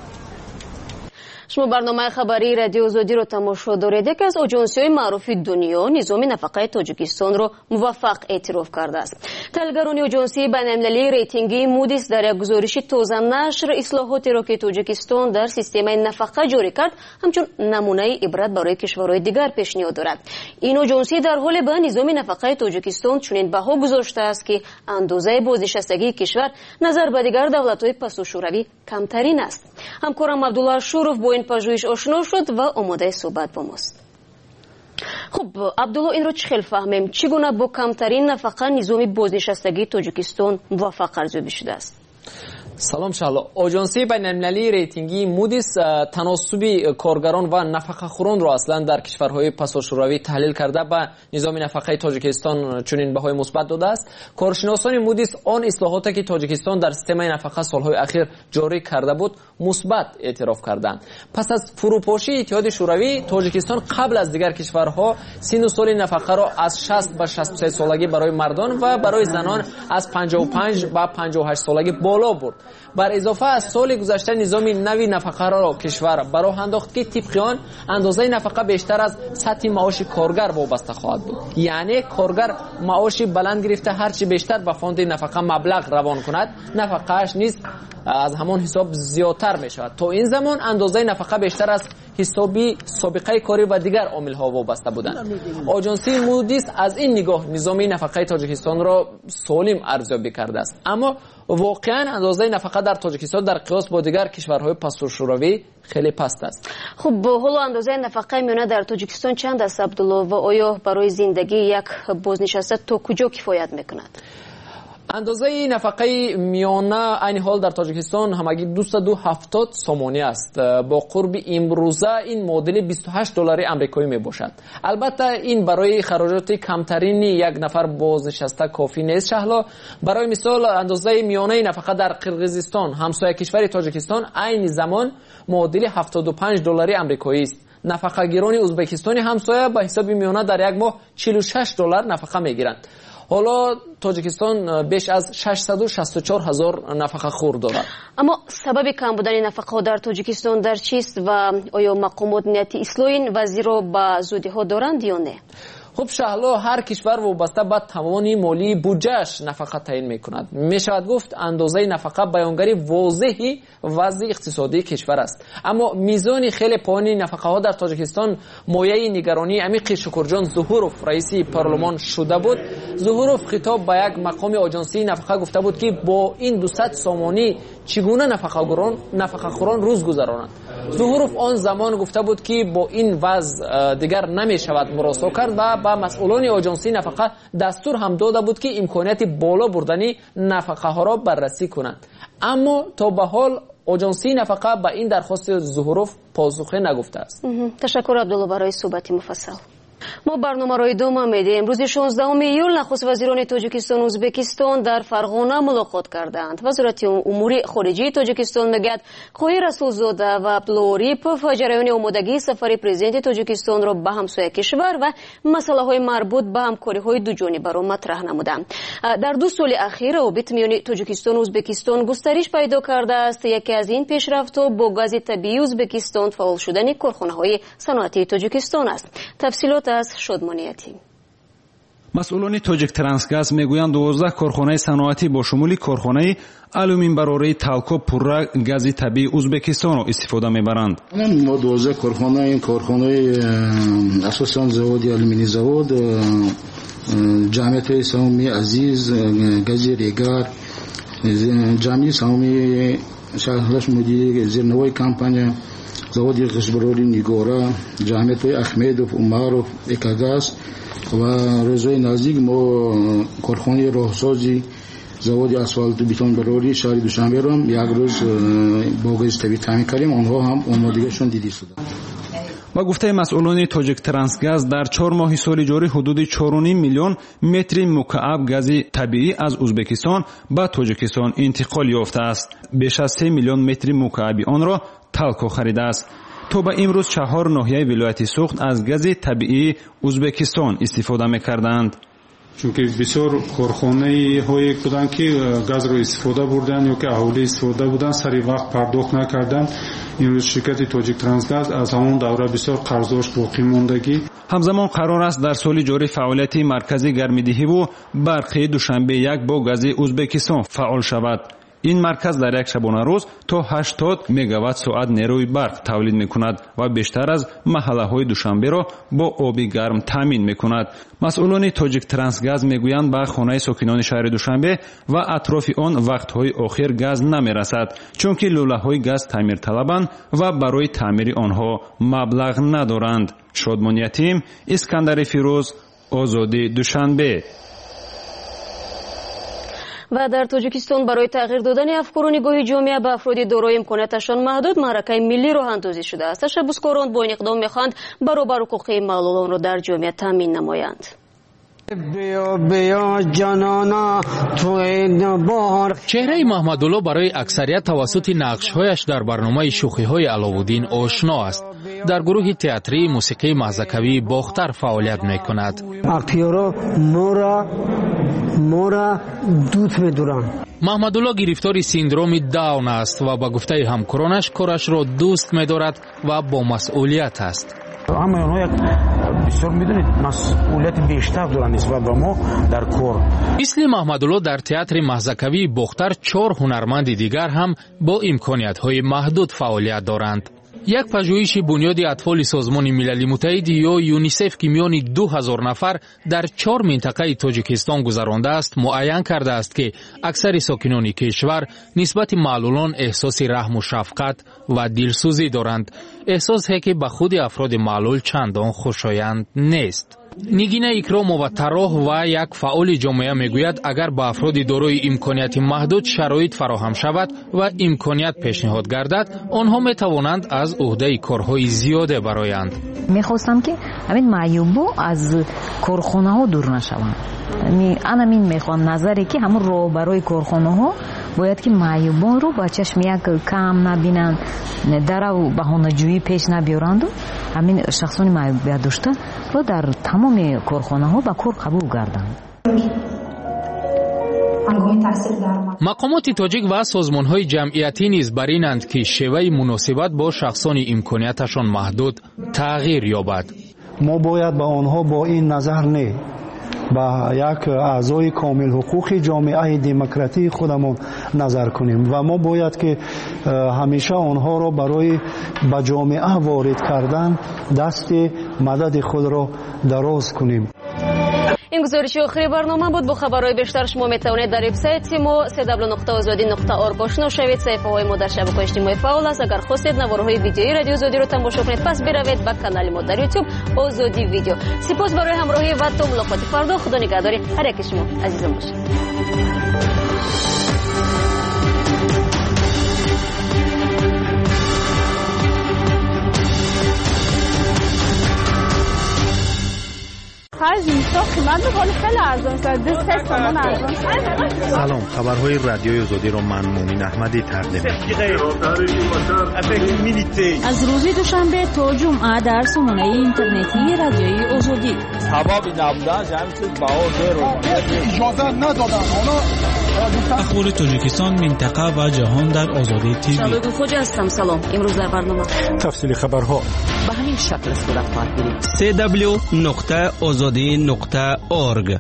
شما برنامه خبری رادیو آزادی رو تماشا دارید. یکی از آژانس‌های معروف دنیا نظام نفقه تاجیکستان رو موفق اعتراف کرده است. تحلیلگران آژانسی بین‌المللی ریتینگی مودیس در یک گزارش تازه نشر اصلاحاتی را که تاجیکستان در سیستم نفقه جاری کرد همچون نمونه عبرت برای کشورهای دیگر پیشنهاد دارد. این آژانسی در حال به نظام نفقه تاجیکستان چنین بها گذاشته است که اندازه بازنشستگی کشور نظر به دیگر دولت‌های پس‌الشوروی کمترین است. همکارم عبدالله شوروف با این پژوهش آشنا شد و آماده صحبت با ماست. خب عبدالله، این رو چه خیلی فهمیم چگونه با کمترین نفقه نظام بازنشستگی تاجیکستان موفق ارزیابی شده است؟ سلام شهلا. آژانسی بین‌المللی ریتینگی مودیس تناسب کارگران و نفقه خوران را اصلا در کشورهای پس‌الشوروی تحلیل کرده به نظام نفقه تاجیکستان چنین بهای مثبت داده است. کارشناسان مودیس آن اصلاحاتی که تاجیکستان در سیستم نفقه سالهای اخیر جاری کرده بود مثبت اعتراف کردند. پس از فروپاشی اتحاد شوروی تاجیکستان قبل از دیگر کشورها سن سال نفقه را از 60 به 63 سالگی برای مردان و برای زنان از 55 به 58 سالگی بالا برد. بر اضافه از سال گذشته نظام نوی نفقه را کشور براه انداخت که طبق آن اندازه نفقه بیشتر از سطح معاش کارگر وابسته خواهد بود. یعنی کارگر معاش بلند گرفته هرچی بیشتر به فاند نفقه مبلغ روان کند نفقه‌اش نیز از همان حساب زیادتر می شود. تا این زمان اندازه نفقه بیشتر از حسابی سابقه کاری و دیگر عامل‌ها وابسته بودند. آژانسی مودیس از این نگاه نظام نفقه تاجیکستان را سالم ارزیابی کرده است. اما واقعا اندازه نفقه در تاجیکستان در قیاس با دیگر کشورهای پس‌الشوروی خیلی پست است. خب حالا اندازه نفقه میانه در تاجیکستان چند است عبدالله و آیا برای زندگی یک بازنشسته تا کجا کفایت میکند؟ اندازه نفقه میانه این حال در تاجیکستان همگی 270 سومانی است. با قرب امروزه این معادل 28 دلار آمریکایی می باشد. البته این برای خراجات کمترین یک نفر بازنشسته کافی نیست. شهلا برای مثال اندازه میانه نفقه در قرقیزستان همسایه کشور تاجیکستان عین زمان معادل 75 دلار آمریکایی است. نفقه گیران ازبکستان همسایه به حساب میانه در یک ماه 46 دلار نفقه میگیرند. حالا تاجیکستان بیش از 664,000 نفقه خور دارد. اما سبب کم بودن نفقه در تاجیکستان در چیست و آیا مقامات نیت اصلاح این وضع را به زودی ها دارند یا نه؟ خب شهلا هر کشور وابسته به توان مالی بودجه‌اش نفقه تعیین می‌کند. می‌شود گفت اندازه نفقه بیانگری واضحی وضع اقتصادی کشور است. اما میزان خیلی پایین نفقه‌ها در تاجیکستان مایه نگرانی امیق شکرجان ظهوروف رئیس پارلمان شده بود. ظهوروف خطاب به یک مقام آژانسی نفقه گفته بود که با این 200 سومانی چگونه نفقه خوران روز گذرانند. ظهوروف آن زمان گفته بود که با این وضع دیگر نمی‌شود مراسا کرد و با مسئولان آژانسی نفقه دستور هم داده بود که امکانیت بالا بردن نفقه ها را بررسی کنند. اما تا به حال آژانسی نفقه به این درخواست ظهوروف پاسخ نگفته است. تشکر عبدالله برای صحبت مفصل. ما برنامه را ادامه میدیم. روز 16 ایول نخست وزیران تاجیکستان و ازبکستان در فرغانه ملاقات کردند. وزارت امور خارجه تاجیکستان میگوید خوی رسولزاده و عبدالله عریپوف جریان آمادگی سفر پرزیدنت تاجیکستان را به همسایه کشور و مسئله های مربوط به همکاری های دو جانبه را مطرح نمودند. در 2 سال اخیر روابط میان تاجیکستان و ازبکستان گسترش پیدا کرده است. یکی از این پیشرفت‌ها با گاز طبیعی ازبکستان فعال شدن کارخانه‌های صنعتی تاجیکستان است. تفصیلات از شادمانیتی. مسئولان تاجیک ترانسگاز میگویند 12 کارخانه صنعتی با شمول کارخانه алюмин барораи талко пурра гази табиии ӯзбекистонро истифода мебаранд. мо 12 корхона ин корхонаи асосан заводи алюминий завод, ҷамъиятҳои саҳмии азиз, гази регар, ҷамъии саҳмии шаҳрлаш мудири зернавои компания, заводи ғишбарори нигора, ҷамъиятҳои ахмедов, умаров, экогаз ва рӯзҳои наздик мо корхонаи роҳсози заводи асфалту бетонбарори шаҳри душанберо як рӯз бо гази табиӣ таъмин кардем. онҳо ҳам омодагиашон дидӣ шуда. ба гуфтаи масъулони тоҷик трансгаз дар 4 моҳи соли ҷорӣ ҳудуди 4.5 миллион метри мукааб гази табиӣ аз ӯзбекистон ба тоҷикистон интиқол ёфтааст. беш аз 3 миллион метри мукааби онро талко харидааст. то ба имрӯз 4 ноҳияи вилояти суғд аз гази табиии ӯзбекистон истифода мекарданд. чунки бисёр корхонаҳое буданд ки газро истифода бурданд ё ки аҳолӣ истифода буданд сари вақт пардохт накарданд. имрӯз ширкати тоҷик трансгаз аз ҳамон давра бисёр қарздошт боқӣ мондагӣ. ҳамзамон қарор аст дар соли ҷорӣ фаъолияти маркази гармидиҳиву барқи душанбе 1 бо гази ӯзбекистон фаъол шавад. ин марказ дар як шабонарӯз то 80 мегаватт соат нерӯи барқ тавлид мекунад ва бештар аз маҳаллаҳои душанберо бо оби гарм таъмин мекунад. масъулони тоҷик трансгаз мегӯянд ба хонаи сокинони шаҳри душанбе ва атрофи он вақтҳои охир газ намерасад, чунки лӯлаҳои газ таъмирталабанд ва барои таъмири онҳо маблағ надоранд. шодмон ятим, искандари фирӯз, озодӣ, душанбе. و در تاجیکستان برای تغییر دادن افکار و نگاه جامعه به افراد دارای امکاناتشان محدود معرکه ملی راه اندازی شده است. تشبثکاران با این اقدام می‌خواهند برابر حقوق معلولان را در جامعه تامین نمایند. چهره محمدالله برای اکثریت توسط نقش‌هایش در برنامه شوخی‌های علاءالدین آشنا است. در گروه تئاتری موسیقی محزکوی باختر فعالیت می‌کند. اکتورها مورا دوست می‌دارند. محمدالله گرفتار سیندروم داون است و با گفته همکارانش کارش را دوست می‌دارد و با مسئولیت است. اما اونها یک بسیار میدونید مسئولیت بیشتر دارن نسبت به ما در کار. مثل محمدالله در تئاتر محزکوی باختر 4 هنرمند دیگر هم با امکانیت‌های محدود فعالیت دارند. یک پژوهش بنیاد اطفال سازمان ملل متحد یا یونیسف که میان 2000 نفر در 4 منطقه تاجیکستان گذرانده است معین کرده است که اکثر ساکنان کشور نسبت معلولان احساس رحم و شفقت و دلسوزی دارند، احساسی که به خود افراد معلول چندان خوشایند نیست. نگین اکرام و طراح و یک فعال جامعه میگوید اگر به افراد دارای امکانیت محدود شرایط فراهم شود و امکانیت پیشنهاد گردد آنها میتوانند از عهده کارهای زیاده برآیند. میخواستم که همین معیوبا از کارخانه ها دور نشوند. من میخوام نظری که همون رو برای کارخانه ها باید که معیوبان رو با چشم یک کم نبینند، در بهانه‌جویی پیش نبیارند و همین شخصان معیوبیت داشته رو در تمام کارخانه ها با کار قبول گردند. مقامات تاجیک و سازمان‌های جمعیتی نیز بر اینند که شیوه مناسبت با شخصان امکانیتشان محدود تغییر یابد. ما باید با آنها با این نظر نه با یک اعضای کامل حقوق جامعه دموکراتی خودمون نظر کنیم و ما باید که همیشه آنها را برای به جامعه وارد کردن دست مدد خود را دراز کنیم. این گزارش آخری برنامه بود. با خبرهای بیشتر شما میتوانید در وبسایت ما www.azadi.org آشنا شوید. صفحه‌های ما در شبکه‌های اجتماعی فعال است. اگر خواستید نوارهای ویدیویی رادیو آزادی رو تماشا کنید پس بروید به کانال ما در یوتیوب آزادی ویدیو. سپاس برای همراهی و تا ملاقات فردا. خدا نگهدار هر یک شما عزیزان باشید. سلام، خبرهای رادیوی آزادی رو من مومین احمدی تقدیم از روز دوشنبه تا جمعه در سامانه اینترنتی رادیوی آزادی. اخبار تاجیکستان، منطقه و جهان در آزادی تیوی. شادو خوجا هستم. سلام. امروز در برنامه تفصیل خبرها به همین شکل صورت خواهد گرفت. www.azadi.org.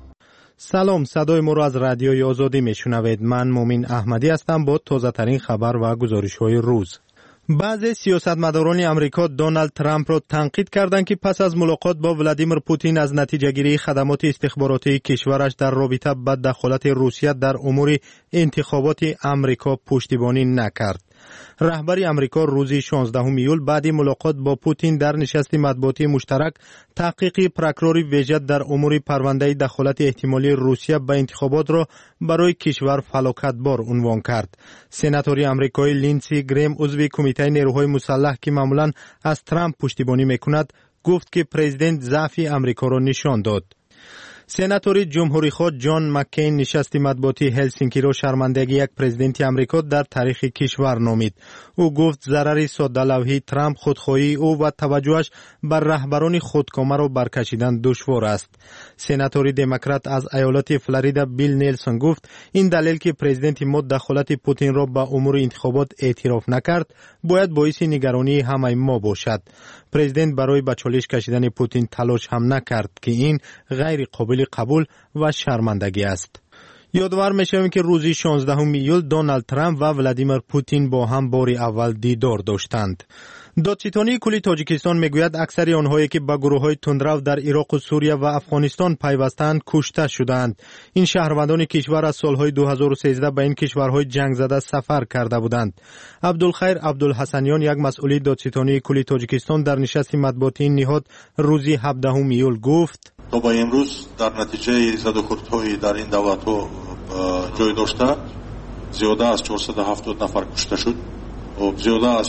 سلام، صدای ما را از رادیوی آزادی میشنوید. من مومین احمدی هستم با تازه ترین خبر و گزارش های روز. بعضی سیاستمداران امریکا دونالد ترامپ را تنقید کردند که پس از ملاقات با ولادیمیر پوتین از نتیجه گیری خدمات استخباراتی کشورش در رابطه با دخالت روسیه در امور انتخابات امریکا پشتیبانی نکرد. رهبر امریکا روز 16 ایول بعد ملاقات با پوتین در نشست مطبوعاتی مشترک تحقیق پروکورور ویژه در امور پرونده دخالت احتمالی روسیه به انتخابات را برای کشور فلاکتبار عنوان کرد. سناتوری امریکایی لینسی گریم عضو کمیته نیروهای مسلح که معمولا از ترامپ پشتیبانی میکند گفت که پرزیدنت ضعف امریکا را نشان داد. سناتوری جمهوری‌خواه جان مکین نشست مطبوعاتی هلسینکی را شرمندگی یک پرزیدنت امریکا در تاریخ کشور نامید. او گفت ضرر ساده‌لوحی ترامپ خودخواهی او و توجهش بر رهبران خودکامه را برکشیدن دشوار است. سناتوری دموکرات از ایالت فلوریدا بیل نیلسون گفت این دلیل که پرزیدنت ما دخالت پوتین را به امور انتخابات اعتراف نکرد باید باعث نگرانی همه ما باشد. پرزیدنت برای به چالش کشیدن پوتین تلاش هم نکرد که این غیر قابل قبول و شرمندگی است. یادآور می‌شویم که روز 16 ایول دونالد ترامپ و ولادیمیر پوتین با هم بار اول دیدار داشتند. دادستانی کلی تاجیکستان میگوید اکثر آنهایی که به گروه‌های تندرو در عراق و سوریه و افغانستان پیوستند کشته شدند. این شهروندان کشور از سالهای 2013 به این کشورهای جنگ زده سفر کرده بودند. عبدالخیر عبدالحسنیان یک مسئول دادستانی کلی تاجیکستان در نشست مطبوعاتی نهاد روز 17 ایول گفت تا با امروز در نتیجه زدوخوردهای در این دعوت‌ها جای داشته زیاده از 470 نفر کشته شد و زیاده از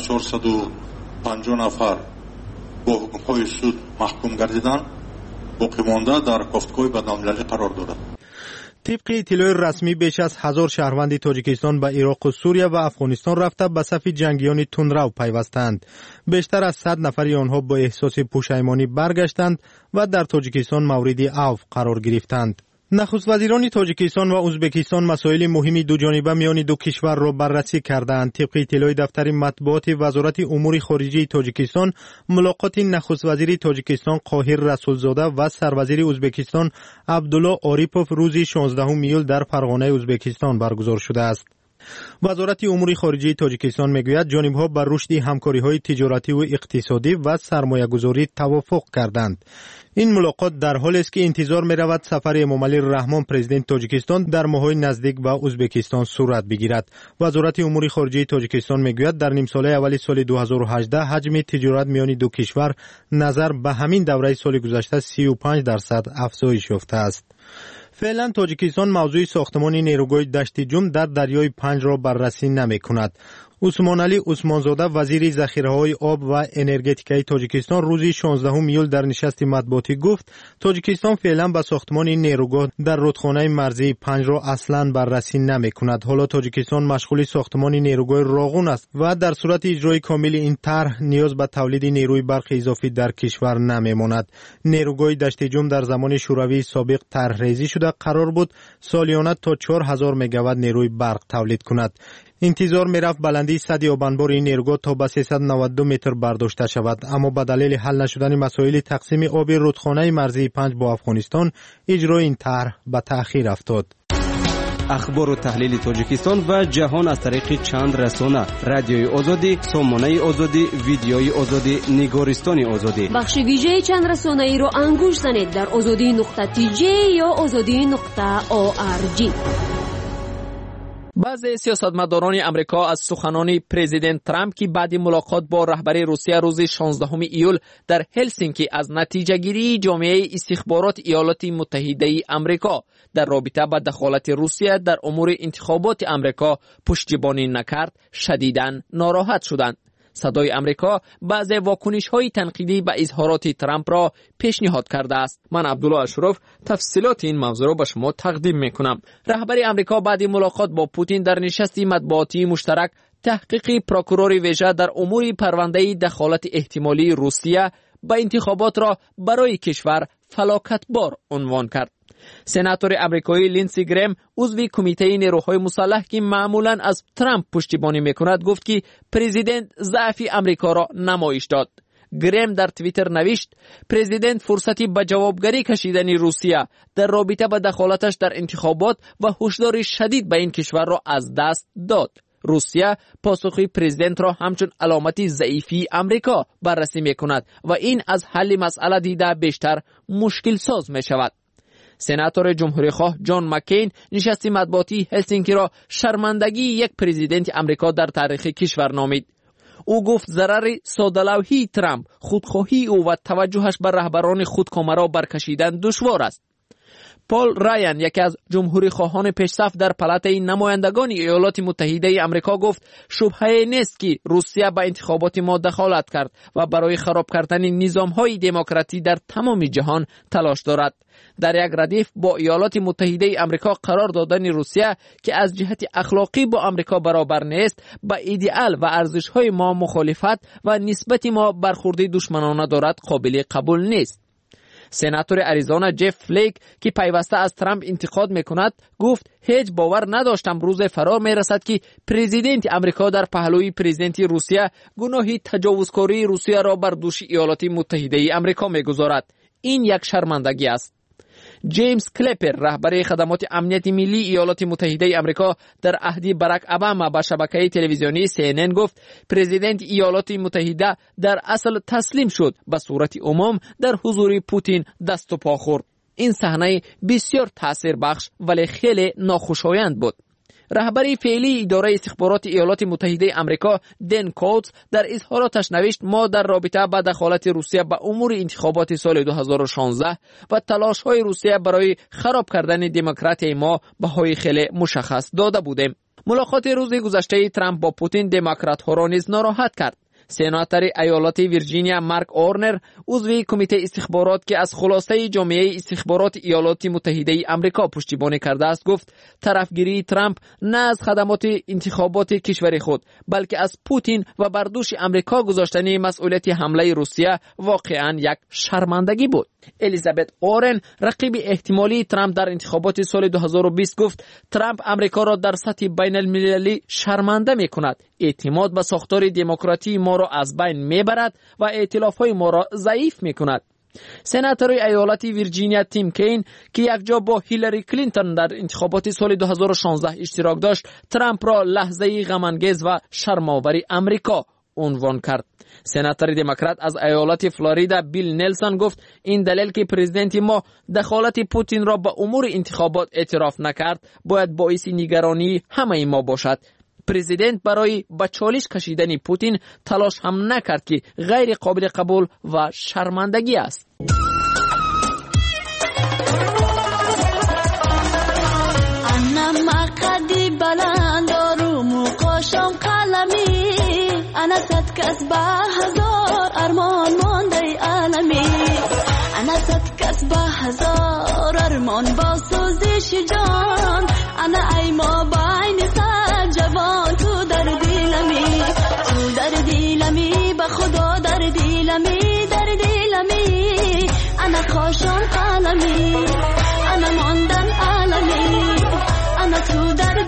450 نفر با حکم‌های سود محکوم گردیدند. باقی مانده در گفتگوی بین‌المللی قرار دارد. طبق اطلاع رسمی بیش از 1000 شهروند تاجیکستان به عراق و سوریه و افغانستان رفته به صف جنگیان تندرو پیوستند. بیشتر از 100 نفر آنها با احساس پشیمانی برگشتند و در تاجیکستان مورد عفو قرار گرفتند. نخست وزیران تاجیکستان و ازبکستان مسائل مهم دو جانبه میان دو کشور را بررسی کردند. طبق اطلاع دفتر مطبوعات وزارت امور خارجه تاجیکستان، ملاقات نخست وزیر تاجیکستان قاهر رسولزاده و سروزیر ازبکستان عبدالله آریپوف روز 16 ایول در فرغانه ازبکستان برگزار شده است. وزارت امور خارجه تاجیکستان میگوید جانبها بر رشد همکاری‌های تجارتی و اقتصادی و سرمایه‌گذاری توافق کردند. این ملاقات در حالی است که انتظار می‌رود سفر امامعلی رحمان پرزیدنت تاجیکستان در ماه‌های نزدیک به ازبکستان صورت بگیرد. وزارت امور خارجه تاجیکستان میگوید در نیم ساله اول سال 2018 حجم تجارت میان دو کشور نظر به همین دوره سال گذشته 35% افزایش یافته است. فعلا تاجیکستان موضوع ساختمان نیروگاه دشت جم در دریای پنج را بررسی نمی کند. عثمان علی عثمانزاده وزیر ذخیره‌های آب و انرژتیکای تاجیکستان روز 16 ایول در نشست مطبوعاتی گفت تاجیکستان فعلا به ساختمان نیروگاه در رودخانه مرزی پنج را اصلاً بررسی نمی کند. حالا تاجیکستان مشغول ساختمان نیروگاه راغون است و در صورت اجرای کامل این طرح نیاز به تولید نیروی برق اضافی در کشور نمی ماند. نیروگاه دشت جم در زمان شوروی سابق طرح‌ریزی شده قرار بود سالیانه تا 4000 مگاوات نیروی برق تولید کند. انتظار میرفت بلندی سد آبانبار این نیروگاه تا به 392 متر برداشته شود، اما به دلیل حل نشدن مسائل تقسیم آب رودخانه مرزی 5 با افغانستان اجرای این طرح به تأخیر افتاد. اخبار و تحلیل تاجیکستان و جهان از طریق چند رسانه: رادیوی آزادی، سامانه آزادی، ویدیوی آزادی، نگارستان آزادی. بخش ویژه چند رسانه ای رو انگوش زنید در azadi.tj یا azadi.org. بعضی سیاستمداران امریکا از سخنان پرزیدنت ترامپ که بعد ملاقات با رهبر روسیه روز 16 ایول در هلسینکی از نتیجه گیری جامعه استخبارات ایالات متحده امریکا در رابطه با دخالت روسیه در امور انتخابات امریکا پشتیبانی نکرد شدیداً ناراحت شدند. صدای امریکا بعضی واکنش‌های تنقیدی به اظهارات ترامپ را پیشنهاد کرده است. من عبدالله اشرف تفصیلات این موضوع را به شما تقدیم می‌کنم. رهبر امریکا بعد ملاقات با پوتین در نشست مطبوعاتی مشترک تحقیق پروکورور ویژه در امور پرونده دخالت احتمالی روسیه به انتخابات را برای کشور فلاکتبار عنوان کرد. سناتور امریکایی لینسی گریم عضو کمیته نیروهای مسلح که معمولاً از ترامپ پشتیبانی میکند گفت که پرزیدنت ضعف امریکا را نمایش داد. گریم در توییتر نوشت پرزیدنت فرصتی به جوابگری کشیدن روسیه در رابطه با دخالتش در انتخابات و هشدار شدید به این کشور را از دست داد. روسیه پاسخی پرزیدنت را همچون علامتی ضعیفی امریکا بررسی میکند و این از حل مسئله دیده بیشتر مشکل ساز می شود. سناتور جمهوری خواه جان مکین نشست مطبوعاتی هلسینکی را شرمندگی یک پرزیدنت امریکا در تاریخ کشور نامید. او گفت ضرر ساده‌لوحی ترامپ، خودخواهی او و توجهش به رهبران خودکامه را برکشیدن دشوار است. پال رایان یکی از جمهوری خواهان پیشرفت در پالاتای نمایندگان ایالات متحده امریکا گفت شبهه نیست که روسیه به انتخابات ما دخالت کرد و برای خراب کردن نظام‌های دموکراتی در تمام جهان تلاش دارد. در یک ردیف با ایالات متحده امریکا قرار دادن روسیه که از جهت اخلاقی با امریکا برابر نیست با ایدئال و ارزش‌های ما مخالفت و نسبت ما برخورد دشمنانه دارد قابل قبول نیست. سناتور اریزونا جف فلیک که پیوسته از ترامپ انتقاد میکند گفت هیچ باور نداشتم روز فرا میرسد که پرزیدنت امریکا در پهلوی پرزیدنت روسیه گناهی تجاوزکاری روسیه را بر دوش ایالات متحده امریکا میگذارد. این یک شرمندگی است. جیمز کلپر رهبر خدمات امنیت ملی ایالات متحده امریکا در عهد باراک اوباما به شبکه تلویزیونی CNN گفت پرزیدنت ایالات متحده در اصل تسلیم شد، به صورت عموم در حضور پوتین دست و پا خورد. این صحنه بسیار تاثیر بخش ولی خیلی ناخوشایند بود. رهبر فعلی اداره استخبارات ایالات متحده امریکا دن کوتز در اظهاراتش نوشت ما در رابطه با دخالت روسیه به امور انتخابات سال 2016 و تلاش‌های روسیه برای خراب کردن دموکراسی ما بهای خیلی مشخص داده بودیم. ملاقات روز گذشته ترامپ با پوتین دموکرات‌ها را نیز ناراحت کرد. سناتور ایالات ویرجینیا مارک اورنر عضو کمیته استخبارات که از خلاصه جامعه استخبارات ایالات متحده امریکا پشتیبانی کرده است گفت طرفگیری ترامپ نه از خدمات انتخابات کشور خود بلکه از پوتین و بر دوش امریکا گذاشتن مسئولیت حمله روسیه واقعا یک شرمندگی بود. الیزابت اورن رقیب احتمالی ترامپ در انتخابات سال 2020 گفت ترامپ امریکا را در سطح بین المللی شرمنده می کند، اعتماد به ساختار دموکراتی ما را از بین می برد و ائتلاف‌های ما را ضعیف می کند. سناتور ایالت ویرجینیا تیم کین که یک جا با هیلاری کلینتون در انتخابات سال 2016 اشتراک داشت ترامپ را لحظه غم‌انگیز و شرم‌آور امریکا عنوان کرد. سناتور دموکرات از ایالت فلوریدا بیل نلسون گفت این دلیل که پرزیدنت ما دخالت پوتین را به امور انتخابات اعتراف نکرد باید باعث نگرانی همه ما باشد. پرزیدنت برای به چالش کشیدن پوتین تلاش هم نکرد که غیر قابل قبول و شرمندگی است. أنا ستكس بهزار أرمان ماندي عالمي أنا ستكس بهزار أرمان باسوزش جان أنا أي ما بعين سد جوان تو در دیلمی بخدا در دیلمی أنا خاشم قلمی أنا ماندن عالمي أنا تو در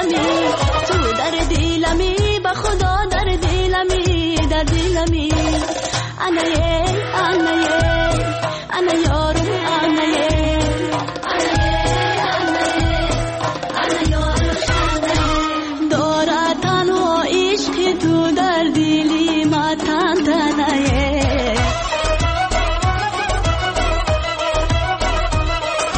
دیلمی بخدا در دیلمی أنا یارم دارا تنها عشق تو در دیلی ما تنتنه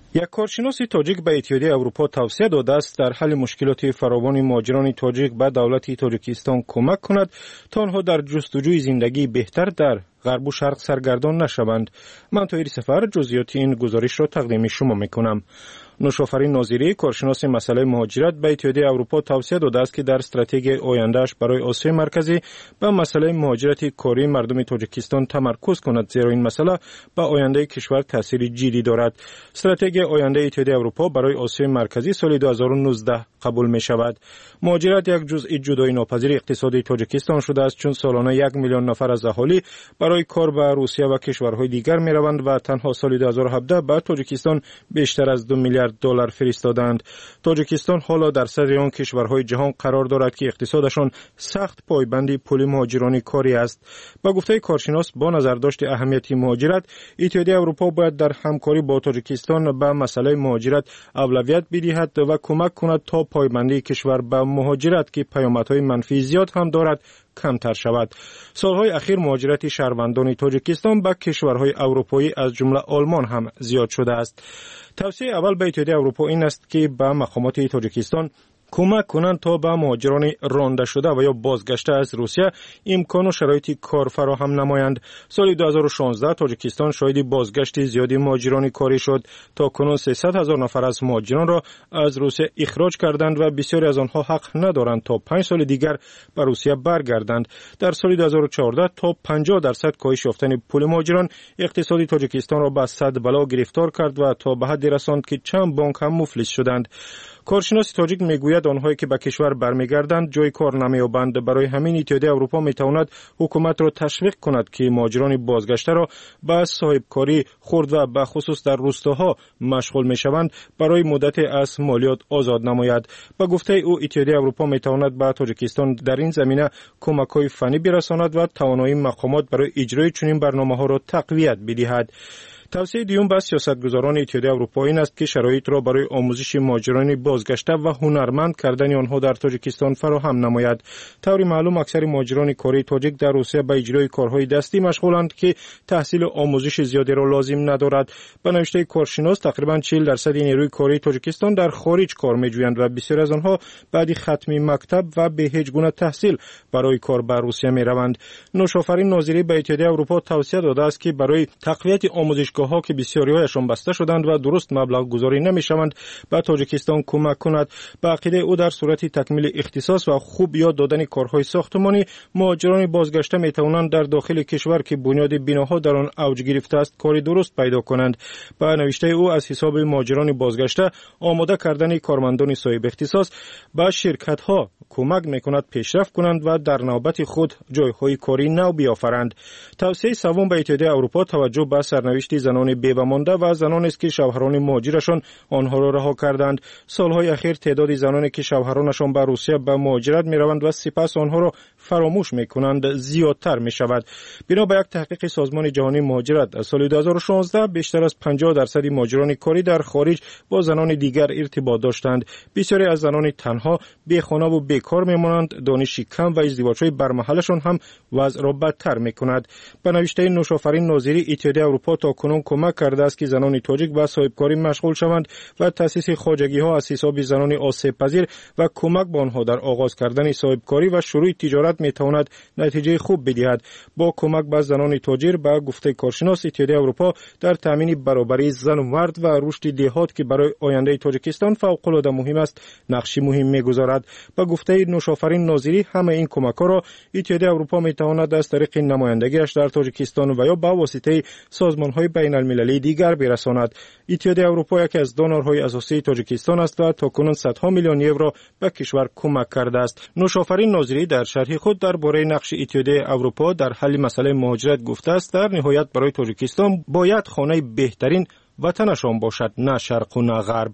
یک کارشناس تاجیک به اتحادیه اروپا توصیه داده است در حل مشکلات فراوان مهاجران تاجیک به دولت تاجیکستان کمک کند تا آنها در جستجوی زندگی بهتر در غرب و شرق سرگردان نشوند. من طاهر سفر جزئیات این گزارش را تقدیم شما میکنم. نوشافرین ناظری کارشناس مسئله مهاجرت به اتحادیه اروپا توصیه داده است که در استراتژی آینده‌اش برای آسیای مرکزی به مسئله مهاجرت کاری مردم تاجیکستان تمرکز کند، زیرا این مسئله به آینده کشور تاثیر جدی دارد. استراتژی آینده اتحادیه اروپا برای آسیای مرکزی سال 2019 قبول می شود. مهاجرت یک جزء جدایی ناپذیر اقتصادی تاجیکستان شده است، چون سالانه 1 میلیون نفر از اهالی برای کار به روسیه و کشورهای دیگر می روند و تنها سال 2017 به تاجیکستان بیشتر از $2 میلیارد فرستادند. تاجیکستان حالا در صدر آن کشورهای جهان قرار دارد که اقتصادشان سخت پایبند پول مهاجران کاری است. با گفته کارشناس، با نظر داشت اهمیت مهاجرت، اتحادیه اروپا باید در همکاری با تاجیکستان به مسئله مهاجرت اولویت بدهد و کمک کند تا پایبندی کشور به مهاجرت که پیامدهای منفی زیاد هم دارد کمتر شود. سالهای اخیر مهاجرت شهروندان تاجیکستان به کشورهای اروپایی از جمله آلمان هم زیاد شده است. توصیه اول به اتحادیه اروپا این است که به مقامات تاجیکستان کمک کنند تا به مهاجران رانده شده و یا بازگشته از روسیه امکان و شرایط کار فراهم نمایند. سال 2016 تاجیکستان شاهد بازگشت زیادی مهاجران کاری شد. تا کنون 300,000 نفر از مهاجران را از روسیه اخراج کردند و بسیاری از آنها حق ندارند تا 5 سال دیگر به روسیه برگردند. در سال 2014 تا 50% کاهش یافتن پول مهاجران اقتصاد تاجیکستان را به صد بلا گرفتار کرد و تا به حدی رساند که چند بانک هم مفلس شدند. کارشناس تاجیک میگوید آنهایی که به کشور برمیگردند جای کار نمیابند. برای همین اتحادیه اروپا میتواند حکومت را تشویق کند که مهاجران بازگشته را به صاحبکاری خرد و به خصوص در روستاها مشغول میشوند برای مدت از مالیات آزاد نماید. با گفته او اتحادیه اروپا میتواند به تاجیکستان در این زمینه کمک‌های فنی برساند و توانایی مقامات برای اجرای چنین برنامه‌ها را تقویت بدهد. توصیه دیوم به سیاستگزاران اتحادیه اروپا این است که شرایط را برای آموزش مهاجران بازگشته و هنرمند کردن آنها در تاجیکستان فراهم نماید. طوری معلوم اکثر مهاجران کاری تاجیک در روسیه به اجرای کارهای دستی مشغولند که تحصیل و آموزش زیادی را لازم ندارد. به نوشته کارشناس تقریبا 40% نیروی کاری تاجیکستان در خارج کار می‌جویند و بسیاری از آنها بعد ختم مکتب و به هیچ گونه تحصیل برای کار به روسیه می‌روند. نوشافرین ناظری به اتحادیه اروپا توصیه داده است که برای تقویت آموزش ها که بسیاری‌هایشان بسته شدند و درست مبلغ گذاری نمی‌شوند به تاجیکستان کمک کند. به عقیده او در صورت تکمیل اختصاص و خوب یاد دادن کارهای ساختمانی مهاجران بازگشته می‌توانند در داخل کشور که بنیاد بناها در آن اوج گرفته است کاری درست پیدا کنند. به نوشته او از حساب مهاجران بازگشته آماده کردن کارمندان صاحب اختصاص به شرکت‌ها کمک می‌کند پیشرفت کنند و در نوبت خود جای‌های کاری نو بیافرند. توصیه سوم به اتحادیه اروپا توجه به سرنوشت زنان بیوه مانده و زنانی است که شوهران مهاجرشان آنها را رها کردند. سالهای اخیر تعداد زنانی که شوهرانشان به روسیه به مهاجرت می‌روند و سپس آنها را فراموش می‌کنند زیادتر می‌شود. بنا به یک تحقیق سازمان جهانی مهاجرت از سال 2016 بیشتر از 50% مهاجران کاری در خارج با زنان دیگر ارتباط داشتند. بسیاری از زنان تنها، بیخانه و بیکار می‌مانند. دانش کم و ازدواج‌های برمحلشان هم وضع را بدتر می‌کند. به نوشته نوشافرین ناظری اتحادیه اروپا تا کنون کمک کرده است که زنان تاجیک به صاحبکاری مشغول شوند و تأسیس خواجگی‌ها از حساب زنان آسیب پذیر و کمک به آنها در آغاز کردن صاحبکاری و شروع تجارت می‌تواند نتیجه خوب بدهد. با کمک به زنان تاجر به گفته کارشناس اتحادیه اروپا در تامین برابری زن و مرد و رشد دهات که برای آینده تاجیکستان فوق‌العاده مهم است نقشی مهم می‌گذارد. با گفته نوشافرین ناظری همه این کمک‌ها را اتحادیه اروپا می‌تواند از طریق نمایندگیش در تاجیکستان و یا با واسطه سازمان‌های بین‌المللی دیگر برساند. اتحادیه اروپا یکی از دونورهای اساسی تاجیکستان است و تاکنون صدها میلیون یورو به کشور کمک کرده است. نوشافرین ناظری در شرح خود درباره نقش اتحادیه اروپا در حل مسئله مهاجرت گفته است در نهایت برای تاجیکستان باید خانه بهترین وطنشان باشد، نه شرق و نه غرب.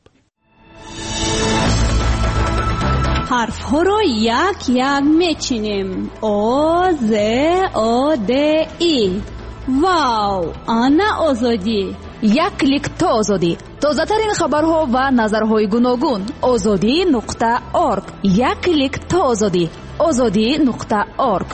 حرف ها را یک یک میچینیم. آ ز آ د ای. واو، آنا آزادی. یک کلیک تا آزادی. تازه ترین خبرها و نظرهای گوناگون. azadi.org. یک کلیک تا آزادی. azadi.org.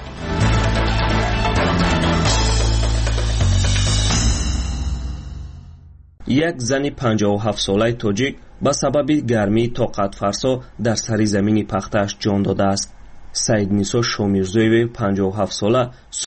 یک زن 57 ساله تاجیک به سبب گرمی طاقت فرسا در سر زمین پختش جان داده است. سعید نیسا شامیرزویی 57 ساله